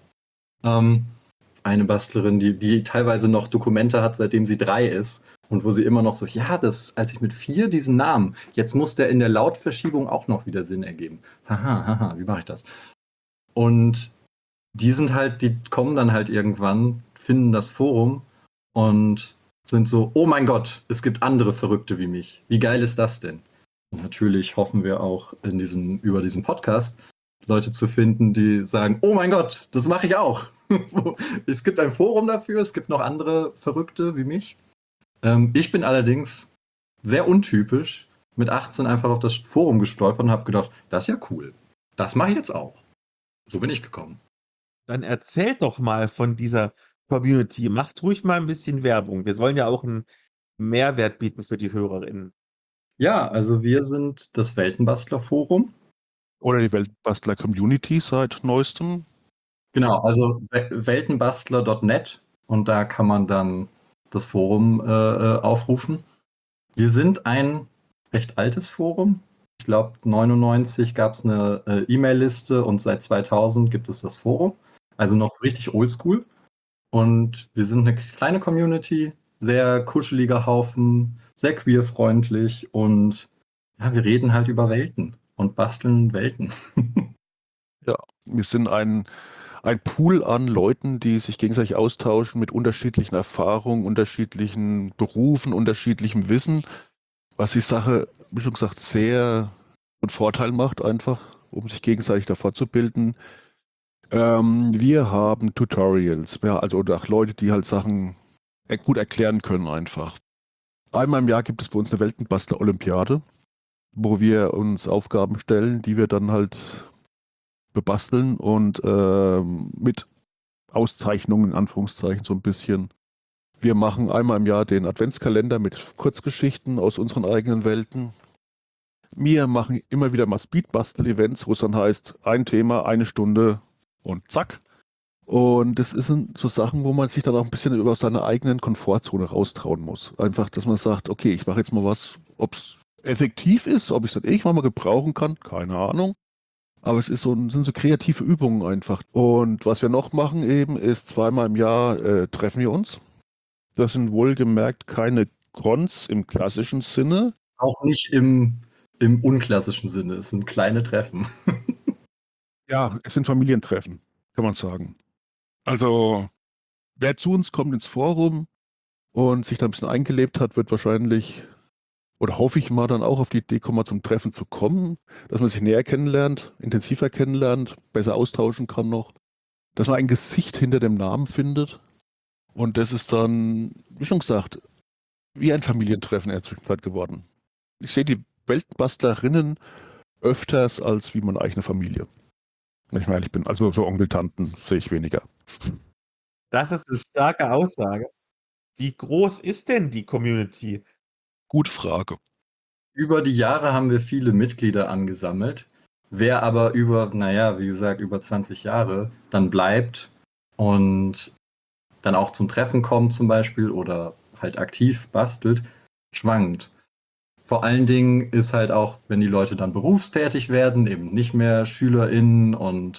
Speaker 1: Eine Bastlerin, die teilweise noch Dokumente hat, seitdem sie 3 ist und wo sie immer noch so, ja, als ich mit 4 diesen Namen, jetzt muss der in der Lautverschiebung auch noch wieder Sinn ergeben. Haha, wie mache ich das? Und die kommen dann halt irgendwann, finden das Forum und sind so, oh mein Gott, es gibt andere Verrückte wie mich. Wie geil ist das denn? Und natürlich hoffen wir auch über diesen Podcast Leute zu finden, die sagen, oh mein Gott, das mache ich auch. Es gibt ein Forum dafür, es gibt noch andere Verrückte wie mich. Ich bin allerdings sehr untypisch mit 18 einfach auf das Forum gestolpert und habe gedacht, das ist ja cool. Das mache ich jetzt auch. So bin ich gekommen.
Speaker 2: Dann erzählt doch mal von dieser Community. Macht ruhig mal ein bisschen Werbung. Wir sollen ja auch einen Mehrwert bieten für die HörerInnen.
Speaker 1: Ja, also wir sind das Weltenbastler-Forum.
Speaker 3: Oder die Weltenbastler-Community seit neuestem.
Speaker 1: Genau, also weltenbastler.net und da kann man dann das Forum aufrufen. Wir sind ein recht altes Forum. Ich glaube, 99 gab es eine E-Mail-Liste und seit 2000 gibt es das Forum. Also noch richtig oldschool. Und wir sind eine kleine Community, sehr kuscheliger Haufen, sehr queerfreundlich und ja, wir reden halt über Welten und basteln Welten.
Speaker 3: Ja, wir sind ein Pool an Leuten, die sich gegenseitig austauschen mit unterschiedlichen Erfahrungen, unterschiedlichen Berufen, unterschiedlichem Wissen, was die Sache, wie schon gesagt, sehr einen Vorteil macht, einfach, um sich gegenseitig da fortzubilden. Wir haben Tutorials, ja, also oder auch Leute, die halt Sachen gut erklären können einfach. Einmal im Jahr gibt es bei uns eine Weltenbastler-Olympiade, wo wir uns Aufgaben stellen, die wir dann halt bebasteln und mit Auszeichnungen in Anführungszeichen so ein bisschen. Wir machen einmal im Jahr den Adventskalender mit Kurzgeschichten aus unseren eigenen Welten. Wir machen immer wieder mal Speedbastel-Events, wo es dann heißt, ein Thema, eine Stunde und zack. Und das sind so Sachen, wo man sich dann auch ein bisschen über seine eigenen Komfortzone raustrauen muss. Einfach, dass man sagt, okay, ich mache jetzt mal was, ob es effektiv ist, ob ich es dann irgendwann mal gebrauchen kann, keine Ahnung. Aber es ist sind so kreative Übungen einfach. Und was wir noch machen eben, ist zweimal im Jahr treffen wir uns. Das sind wohlgemerkt keine Cons im klassischen Sinne.
Speaker 1: Auch nicht im unklassischen Sinne. Es sind kleine Treffen.
Speaker 3: Ja, es sind Familientreffen, kann man sagen. Also, wer zu uns kommt ins Forum und sich da ein bisschen eingelebt hat, wird wahrscheinlich, oder hoffe ich mal, dann auch auf die Idee kommen, mal zum Treffen zu kommen, dass man sich näher kennenlernt, intensiver kennenlernt, besser austauschen kann noch, dass man ein Gesicht hinter dem Namen findet. Und das ist dann, wie schon gesagt, wie ein Familientreffen in der Zwischenzeit geworden. Ich sehe die Weltenbastlerinnen öfters als wie meine eigene Familie. Wenn ich mal ehrlich bin. Also so Onkel, Tanten sehe ich weniger.
Speaker 2: Das ist eine starke Aussage. Wie groß ist denn die Community?
Speaker 3: Gute Frage.
Speaker 1: Über die Jahre haben wir viele Mitglieder angesammelt. Wer aber wie gesagt, über 20 Jahre dann bleibt und dann auch zum Treffen kommt zum Beispiel oder halt aktiv bastelt, schwankt. Vor allen Dingen ist halt auch, wenn die Leute dann berufstätig werden, eben nicht mehr SchülerInnen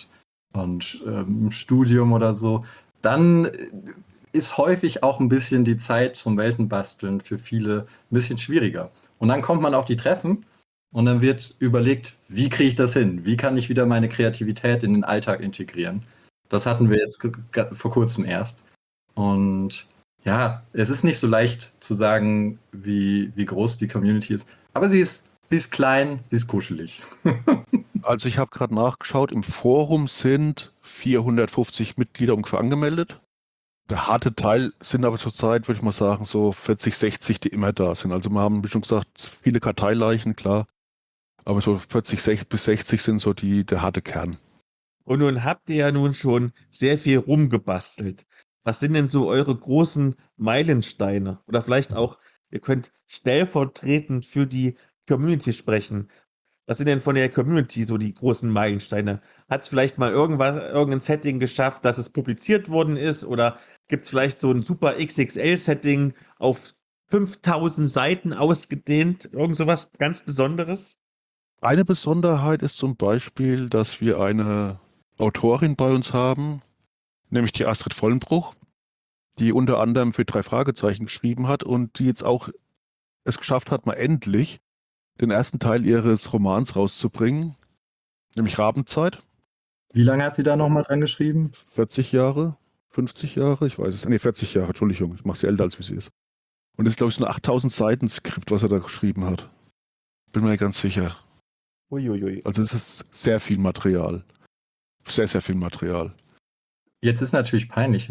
Speaker 1: und Studium oder so, dann ist häufig auch ein bisschen die Zeit zum Weltenbasteln für viele ein bisschen schwieriger. Und dann kommt man auf die Treffen und dann wird überlegt, wie kriege ich das hin? Wie kann ich wieder meine Kreativität in den Alltag integrieren? Das hatten wir jetzt vor kurzem erst. Und ja, es ist nicht so leicht zu sagen, wie groß die Community ist. Aber sie ist klein, sie ist kuschelig.
Speaker 3: Also ich habe gerade nachgeschaut, im Forum sind 450 Mitglieder ungefähr angemeldet. Der harte Teil sind aber zurzeit, würde ich mal sagen, so 40, 60, die immer da sind. Also wir haben, wie schon gesagt, viele Karteileichen, klar. Aber so 40 bis 60 sind so der harte Kern.
Speaker 2: Und nun habt ihr ja nun schon sehr viel rumgebastelt. Was sind denn so eure großen Meilensteine? Oder vielleicht auch, ihr könnt stellvertretend für die Community sprechen. Was sind denn von der Community so die großen Meilensteine? Hat es vielleicht mal irgendein Setting geschafft, dass es publiziert worden ist? Oder gibt es vielleicht so ein super XXL-Setting auf 5000 Seiten ausgedehnt? Irgend sowas ganz Besonderes?
Speaker 3: Eine Besonderheit ist zum Beispiel, dass wir eine Autorin bei uns haben, nämlich die Astrid Vollenbruch, die unter anderem für 3 Fragezeichen geschrieben hat und die jetzt auch es geschafft hat, mal endlich den ersten Teil ihres Romans rauszubringen, nämlich Rabenzeit.
Speaker 1: Wie lange hat sie da nochmal dran geschrieben?
Speaker 3: 40 Jahre, 50 Jahre, ich weiß es. Nee, 40 Jahre, Entschuldigung, ich mache sie älter, als wie sie ist. Und das ist, glaube ich, so ein 8000 Seiten Skript, was er da geschrieben hat. Bin mir nicht ganz sicher.
Speaker 2: Uiuiui.
Speaker 3: Also es ist sehr viel Material. Sehr, sehr viel Material.
Speaker 1: Jetzt ist natürlich peinlich.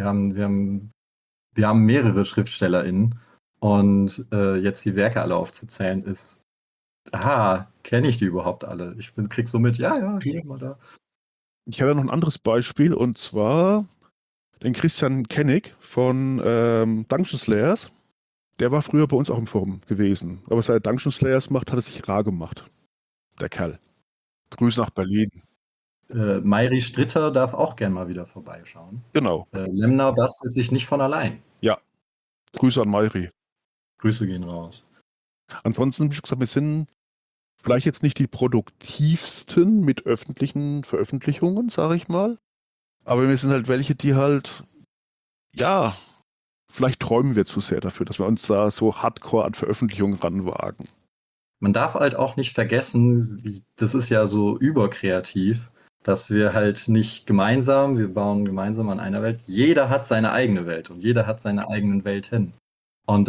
Speaker 1: Wir haben mehrere SchriftstellerInnen und jetzt die Werke alle aufzuzählen ist, kenne ich die überhaupt alle? Krieg so mit, ja, hier mal da.
Speaker 3: Ich habe ja noch ein anderes Beispiel und zwar den Christian Kennig von Dungeon Slayers. Der war früher bei uns auch im Forum gewesen. Aber seit er Dungeon Slayers macht, hat er sich rar gemacht. Der Kerl. Grüße nach Berlin.
Speaker 1: Mairi Stritter darf auch gern mal wieder vorbeischauen.
Speaker 3: Genau.
Speaker 1: Lemner bastelt sich nicht von allein.
Speaker 3: Ja. Grüße an Mairi.
Speaker 1: Grüße gehen raus.
Speaker 3: Ansonsten, wie schon gesagt, wir sind vielleicht jetzt nicht die produktivsten mit öffentlichen Veröffentlichungen, sage ich mal. Aber wir sind halt welche, die halt, ja, vielleicht träumen wir zu sehr dafür, dass wir uns da so hardcore an Veröffentlichungen ranwagen.
Speaker 1: Man darf halt auch nicht vergessen, das ist ja so überkreativ, dass wir halt nicht wir bauen gemeinsam an einer Welt. Jeder hat seine eigene Welt und jeder hat seine eigenen Welten. Und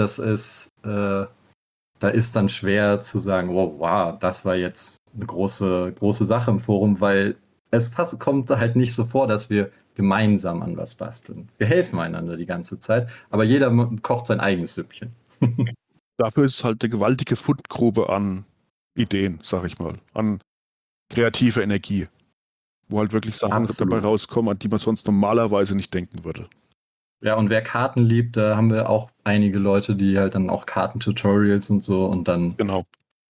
Speaker 1: da ist dann schwer zu sagen, wow, das war jetzt eine große Sache im Forum, weil kommt halt nicht so vor, dass wir gemeinsam an was basteln. Wir helfen einander die ganze Zeit, aber jeder kocht sein eigenes Süppchen.
Speaker 3: Dafür ist es halt eine gewaltige Fundgrube an Ideen, sag ich mal, an kreativer Energie, wo halt wirklich Sachen
Speaker 1: Absolut.
Speaker 3: dabei rauskommen, an die man sonst normalerweise nicht denken würde.
Speaker 1: Ja, und wer Karten liebt, da haben wir auch einige Leute, die halt dann auch Kartentutorials und so und dann.
Speaker 3: Genau.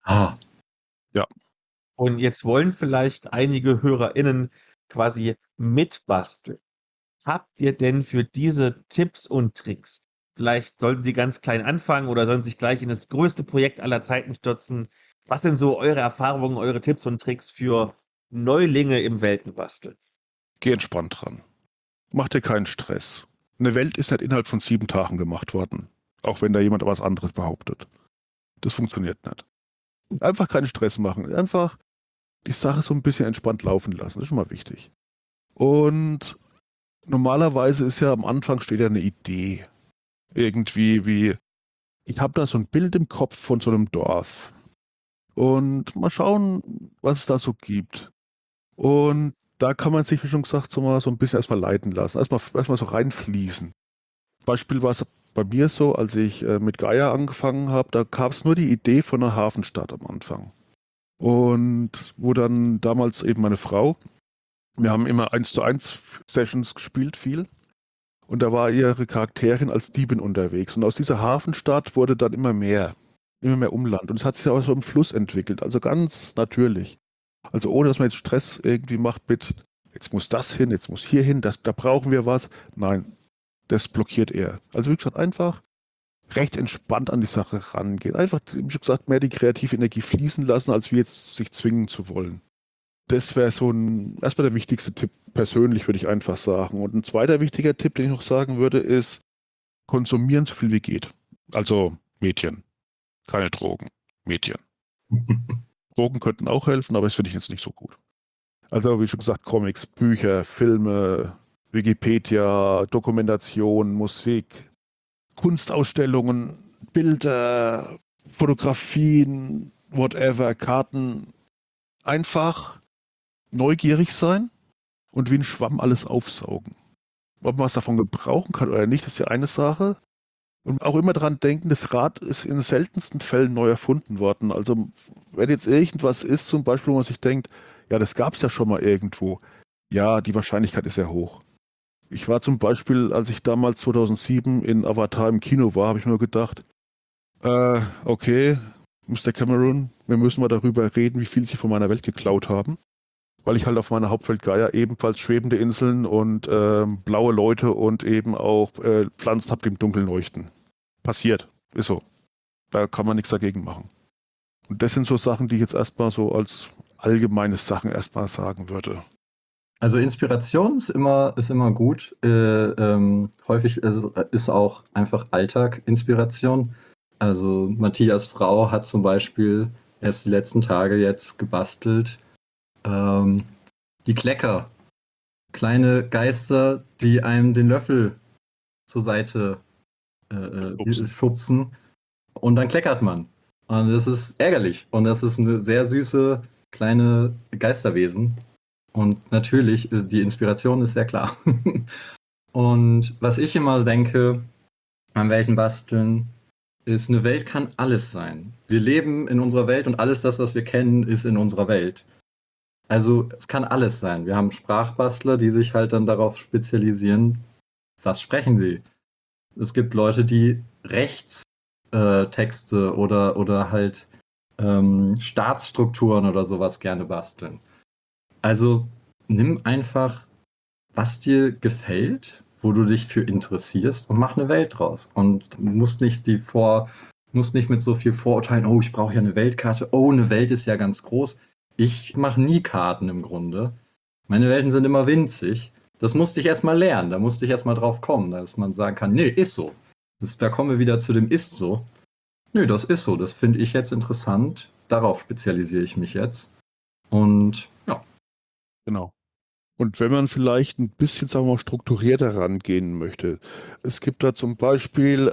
Speaker 1: Ja.
Speaker 2: Und jetzt wollen vielleicht einige HörerInnen quasi mitbasteln. Habt ihr denn für diese Tipps und Tricks? Vielleicht sollten sie ganz klein anfangen oder sollen sich gleich in das größte Projekt aller Zeiten stürzen. Was sind so eure Erfahrungen, eure Tipps und Tricks für Neulinge im Weltenbasteln?
Speaker 3: Geh entspannt dran. Mach dir keinen Stress. Eine Welt ist nicht innerhalb von 7 Tagen gemacht worden. Auch wenn da jemand was anderes behauptet. Das funktioniert nicht. Einfach keinen Stress machen. Einfach die Sache so ein bisschen entspannt laufen lassen. Das ist schon mal wichtig. Und normalerweise ist ja am Anfang steht ja eine Idee. Irgendwie wie, ich habe da so ein Bild im Kopf von so einem Dorf. Und mal schauen, was es da so gibt. Und da kann man sich, wie schon gesagt, so mal so ein bisschen erstmal leiten lassen. Erstmal so reinfließen. Beispiel war es bei mir so, als ich mit Gaia angefangen habe, da gab es nur die Idee von einer Hafenstadt am Anfang. Und wo dann damals eben meine Frau, wir haben immer 1:1 Sessions gespielt, viel. Und da war ihre Charakterin als Diebin unterwegs. Und aus dieser Hafenstadt wurde dann immer mehr Umland. Und es hat sich aber so im Fluss entwickelt, also ganz natürlich. Also ohne, dass man jetzt Stress irgendwie macht mit, jetzt muss das hin, jetzt muss hier hin, da brauchen wir was. Nein, das blockiert er. Also wie gesagt, einfach recht entspannt an die Sache rangehen. Einfach, wie gesagt, mehr die kreative Energie fließen lassen, als wie jetzt sich zwingen zu wollen. Das wäre so erstmal der wichtigste Tipp, persönlich würde ich einfach sagen. Und ein zweiter wichtiger Tipp, den ich noch sagen würde, ist, konsumieren so viel wie geht. Also Mädchen, keine Drogen, Mädchen. Drogen könnten auch helfen, aber das finde ich jetzt nicht so gut. Also wie schon gesagt, Comics, Bücher, Filme, Wikipedia, Dokumentation, Musik, Kunstausstellungen, Bilder, Fotografien, whatever, Karten. Einfach neugierig sein und wie ein Schwamm alles aufsaugen. Ob man was davon gebrauchen kann oder nicht, ist ja eine Sache. Und auch immer daran denken, das Rad ist in den seltensten Fällen neu erfunden worden. Also wenn jetzt irgendwas ist, zum Beispiel, wo man sich denkt, ja, das gab es ja schon mal irgendwo. Ja, die Wahrscheinlichkeit ist sehr hoch. Ich war zum Beispiel, als ich damals 2007 in Avatar im Kino war, habe ich nur gedacht, okay, Mr. Cameron, wir müssen mal darüber reden, wie viel Sie von meiner Welt geklaut haben. Weil ich halt auf meiner Hauptwelt Gaia ebenfalls schwebende Inseln und blaue Leute und eben auch Pflanzen habe, die im Dunkeln leuchten. Passiert, ist so. Da kann man nichts dagegen machen. Und das sind so Sachen, die ich jetzt erstmal so als allgemeine Sachen erstmal sagen würde.
Speaker 1: Also Inspiration ist immer gut. Häufig ist auch einfach Alltag Inspiration. Also Matthias Frau hat zum Beispiel erst die letzten Tage jetzt gebastelt. Die Klecker, kleine Geister, die einem den Löffel zur Seite schubsen und dann kleckert man. Und das ist ärgerlich. Und das ist eine sehr süße kleine Geisterwesen. Und natürlich ist die Inspiration ist sehr klar. Und was ich immer denke am Weltenbasteln, ist, eine Welt kann alles sein. Wir leben in unserer Welt und alles das, was wir kennen, ist in unserer Welt. Also es kann alles sein. Wir haben Sprachbastler, die sich halt dann darauf spezialisieren, was sprechen sie. Es gibt Leute, die Rechtstexte oder halt Staatsstrukturen oder sowas gerne basteln. Also nimm einfach, was dir gefällt, wo du dich für interessierst und mach eine Welt draus. Und musst nicht mit so viel Vorurteilen, oh, ich brauche ja eine Weltkarte, oh, eine Welt ist ja ganz groß. Ich mache nie Karten im Grunde. Meine Welten sind immer winzig. Das musste ich erstmal lernen, da musste ich erstmal drauf kommen, dass man sagen kann, nee, ist so. Da kommen wir wieder zu dem ist so. Nö, das ist so, das finde ich jetzt interessant. Darauf spezialisiere ich mich jetzt. Und ja.
Speaker 3: Genau. Und wenn man vielleicht ein bisschen, sagen wir mal, strukturierter rangehen möchte. Es gibt da zum Beispiel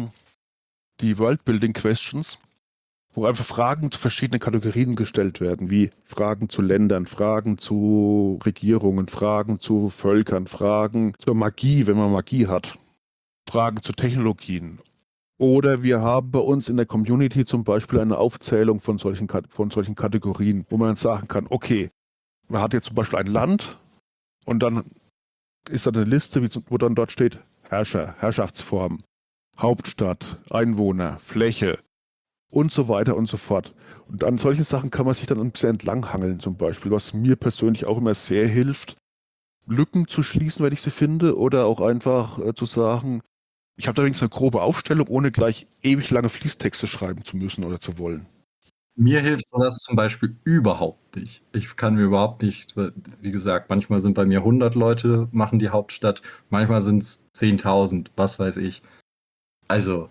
Speaker 3: die Worldbuilding Questions, wo einfach Fragen zu verschiedenen Kategorien gestellt werden, wie Fragen zu Ländern, Fragen zu Regierungen, Fragen zu Völkern, Fragen zur Magie, wenn man Magie hat, Fragen zu Technologien. Oder wir haben bei uns in der Community zum Beispiel eine Aufzählung von solchen Kategorien, wo man dann sagen kann, okay, man hat jetzt zum Beispiel ein Land und dann ist da eine Liste, wo dann dort steht Herrscher, Herrschaftsform, Hauptstadt, Einwohner, Fläche und so weiter und so fort. Und an solchen Sachen kann man sich dann ein bisschen entlanghangeln zum Beispiel, was mir persönlich auch immer sehr hilft, Lücken zu schließen, wenn ich sie finde, oder auch einfach zu sagen, ich habe da wenigstens eine grobe Aufstellung, ohne gleich ewig lange Fließtexte schreiben zu müssen oder zu wollen.
Speaker 1: Mir hilft sowas zum Beispiel überhaupt nicht. Ich kann mir überhaupt nicht, wie gesagt, manchmal sind bei mir 100 Leute, machen die Hauptstadt, manchmal sind es 10.000, was weiß ich. Also,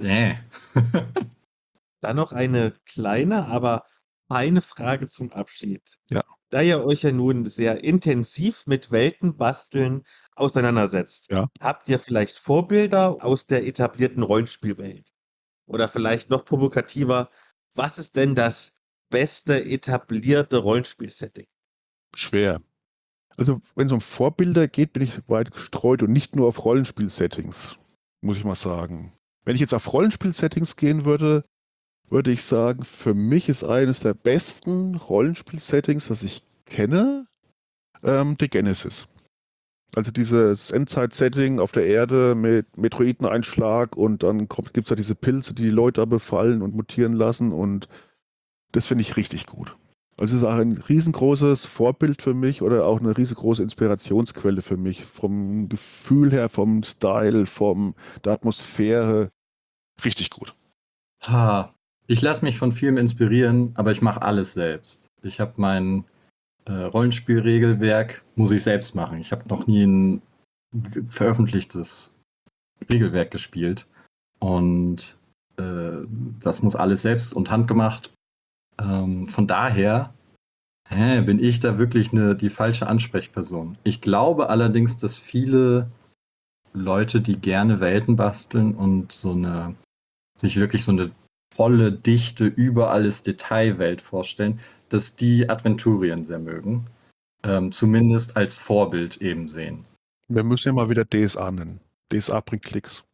Speaker 2: Dann noch eine kleine, aber feine Frage zum Abschied.
Speaker 3: Ja.
Speaker 2: Da ihr euch ja nun sehr intensiv mit Weltenbasteln auseinandersetzt,
Speaker 3: Ja.
Speaker 2: habt ihr vielleicht Vorbilder aus der etablierten Rollenspielwelt? Oder vielleicht noch provokativer, was ist denn das beste etablierte Rollenspielsetting?
Speaker 3: Schwer. Also, wenn es um Vorbilder geht, bin ich weit gestreut und nicht nur auf Rollenspiel-Settings, muss ich mal sagen. Wenn ich jetzt auf Rollenspiel-Settings gehen würde, würde ich sagen, für mich ist eines der besten Rollenspiel-Settings, das ich kenne, die Genesis. Also dieses Endzeit-Setting auf der Erde mit Meteoriteneinschlag und dann gibt es ja diese Pilze, die Leute da befallen und mutieren lassen und das finde ich richtig gut. Also es ist auch ein riesengroßes Vorbild für mich oder auch eine riesengroße Inspirationsquelle für mich. Vom Gefühl her, vom Style, von der Atmosphäre. Richtig gut.
Speaker 1: ich lasse mich von vielem inspirieren, aber ich mache alles selbst. Ich habe mein Rollenspielregelwerk, muss ich selbst machen. Ich habe noch nie ein veröffentlichtes Regelwerk gespielt und das muss alles selbst und handgemacht. Von daher Bin ich da wirklich die falsche Ansprechperson? Ich glaube allerdings, dass viele Leute, die gerne Welten basteln und sich wirklich so eine volle, dichte, über alles Detailwelt vorstellen, dass die Adventurien sehr mögen. Zumindest als Vorbild eben sehen.
Speaker 3: Wir müssen ja mal wieder DSA nennen. DSA bringt Klicks.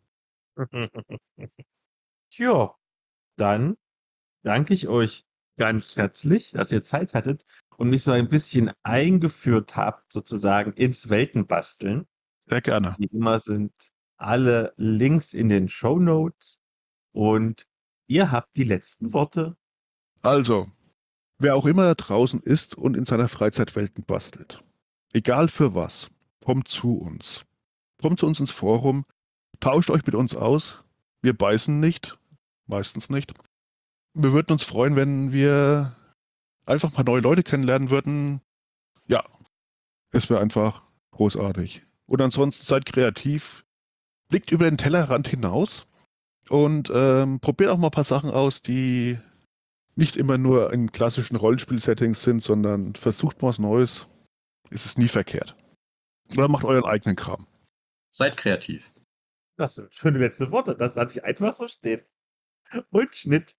Speaker 2: Tja, dann danke ich euch ganz herzlich, dass ihr Zeit hattet und mich so ein bisschen eingeführt habt, sozusagen ins Weltenbasteln.
Speaker 3: Sehr gerne.
Speaker 2: Wie immer sind alle Links in den Shownotes und ihr habt die letzten Worte.
Speaker 3: Also, wer auch immer da draußen ist und in seiner Freizeit Welten bastelt, egal für was, kommt zu uns. Kommt zu uns ins Forum, tauscht euch mit uns aus. Wir beißen nicht, meistens nicht. Wir würden uns freuen, wenn wir einfach ein paar neue Leute kennenlernen würden. Ja, es wäre einfach großartig. Und ansonsten seid kreativ, blickt über den Tellerrand hinaus und probiert auch mal ein paar Sachen aus, die nicht immer nur in klassischen Rollenspiel-Settings sind, sondern versucht mal was Neues. Ist es nie verkehrt. Oder macht euren eigenen Kram.
Speaker 1: Seid kreativ.
Speaker 2: Das sind schöne letzte Worte. Das lasse ich einfach so stehen. Und Schnitt.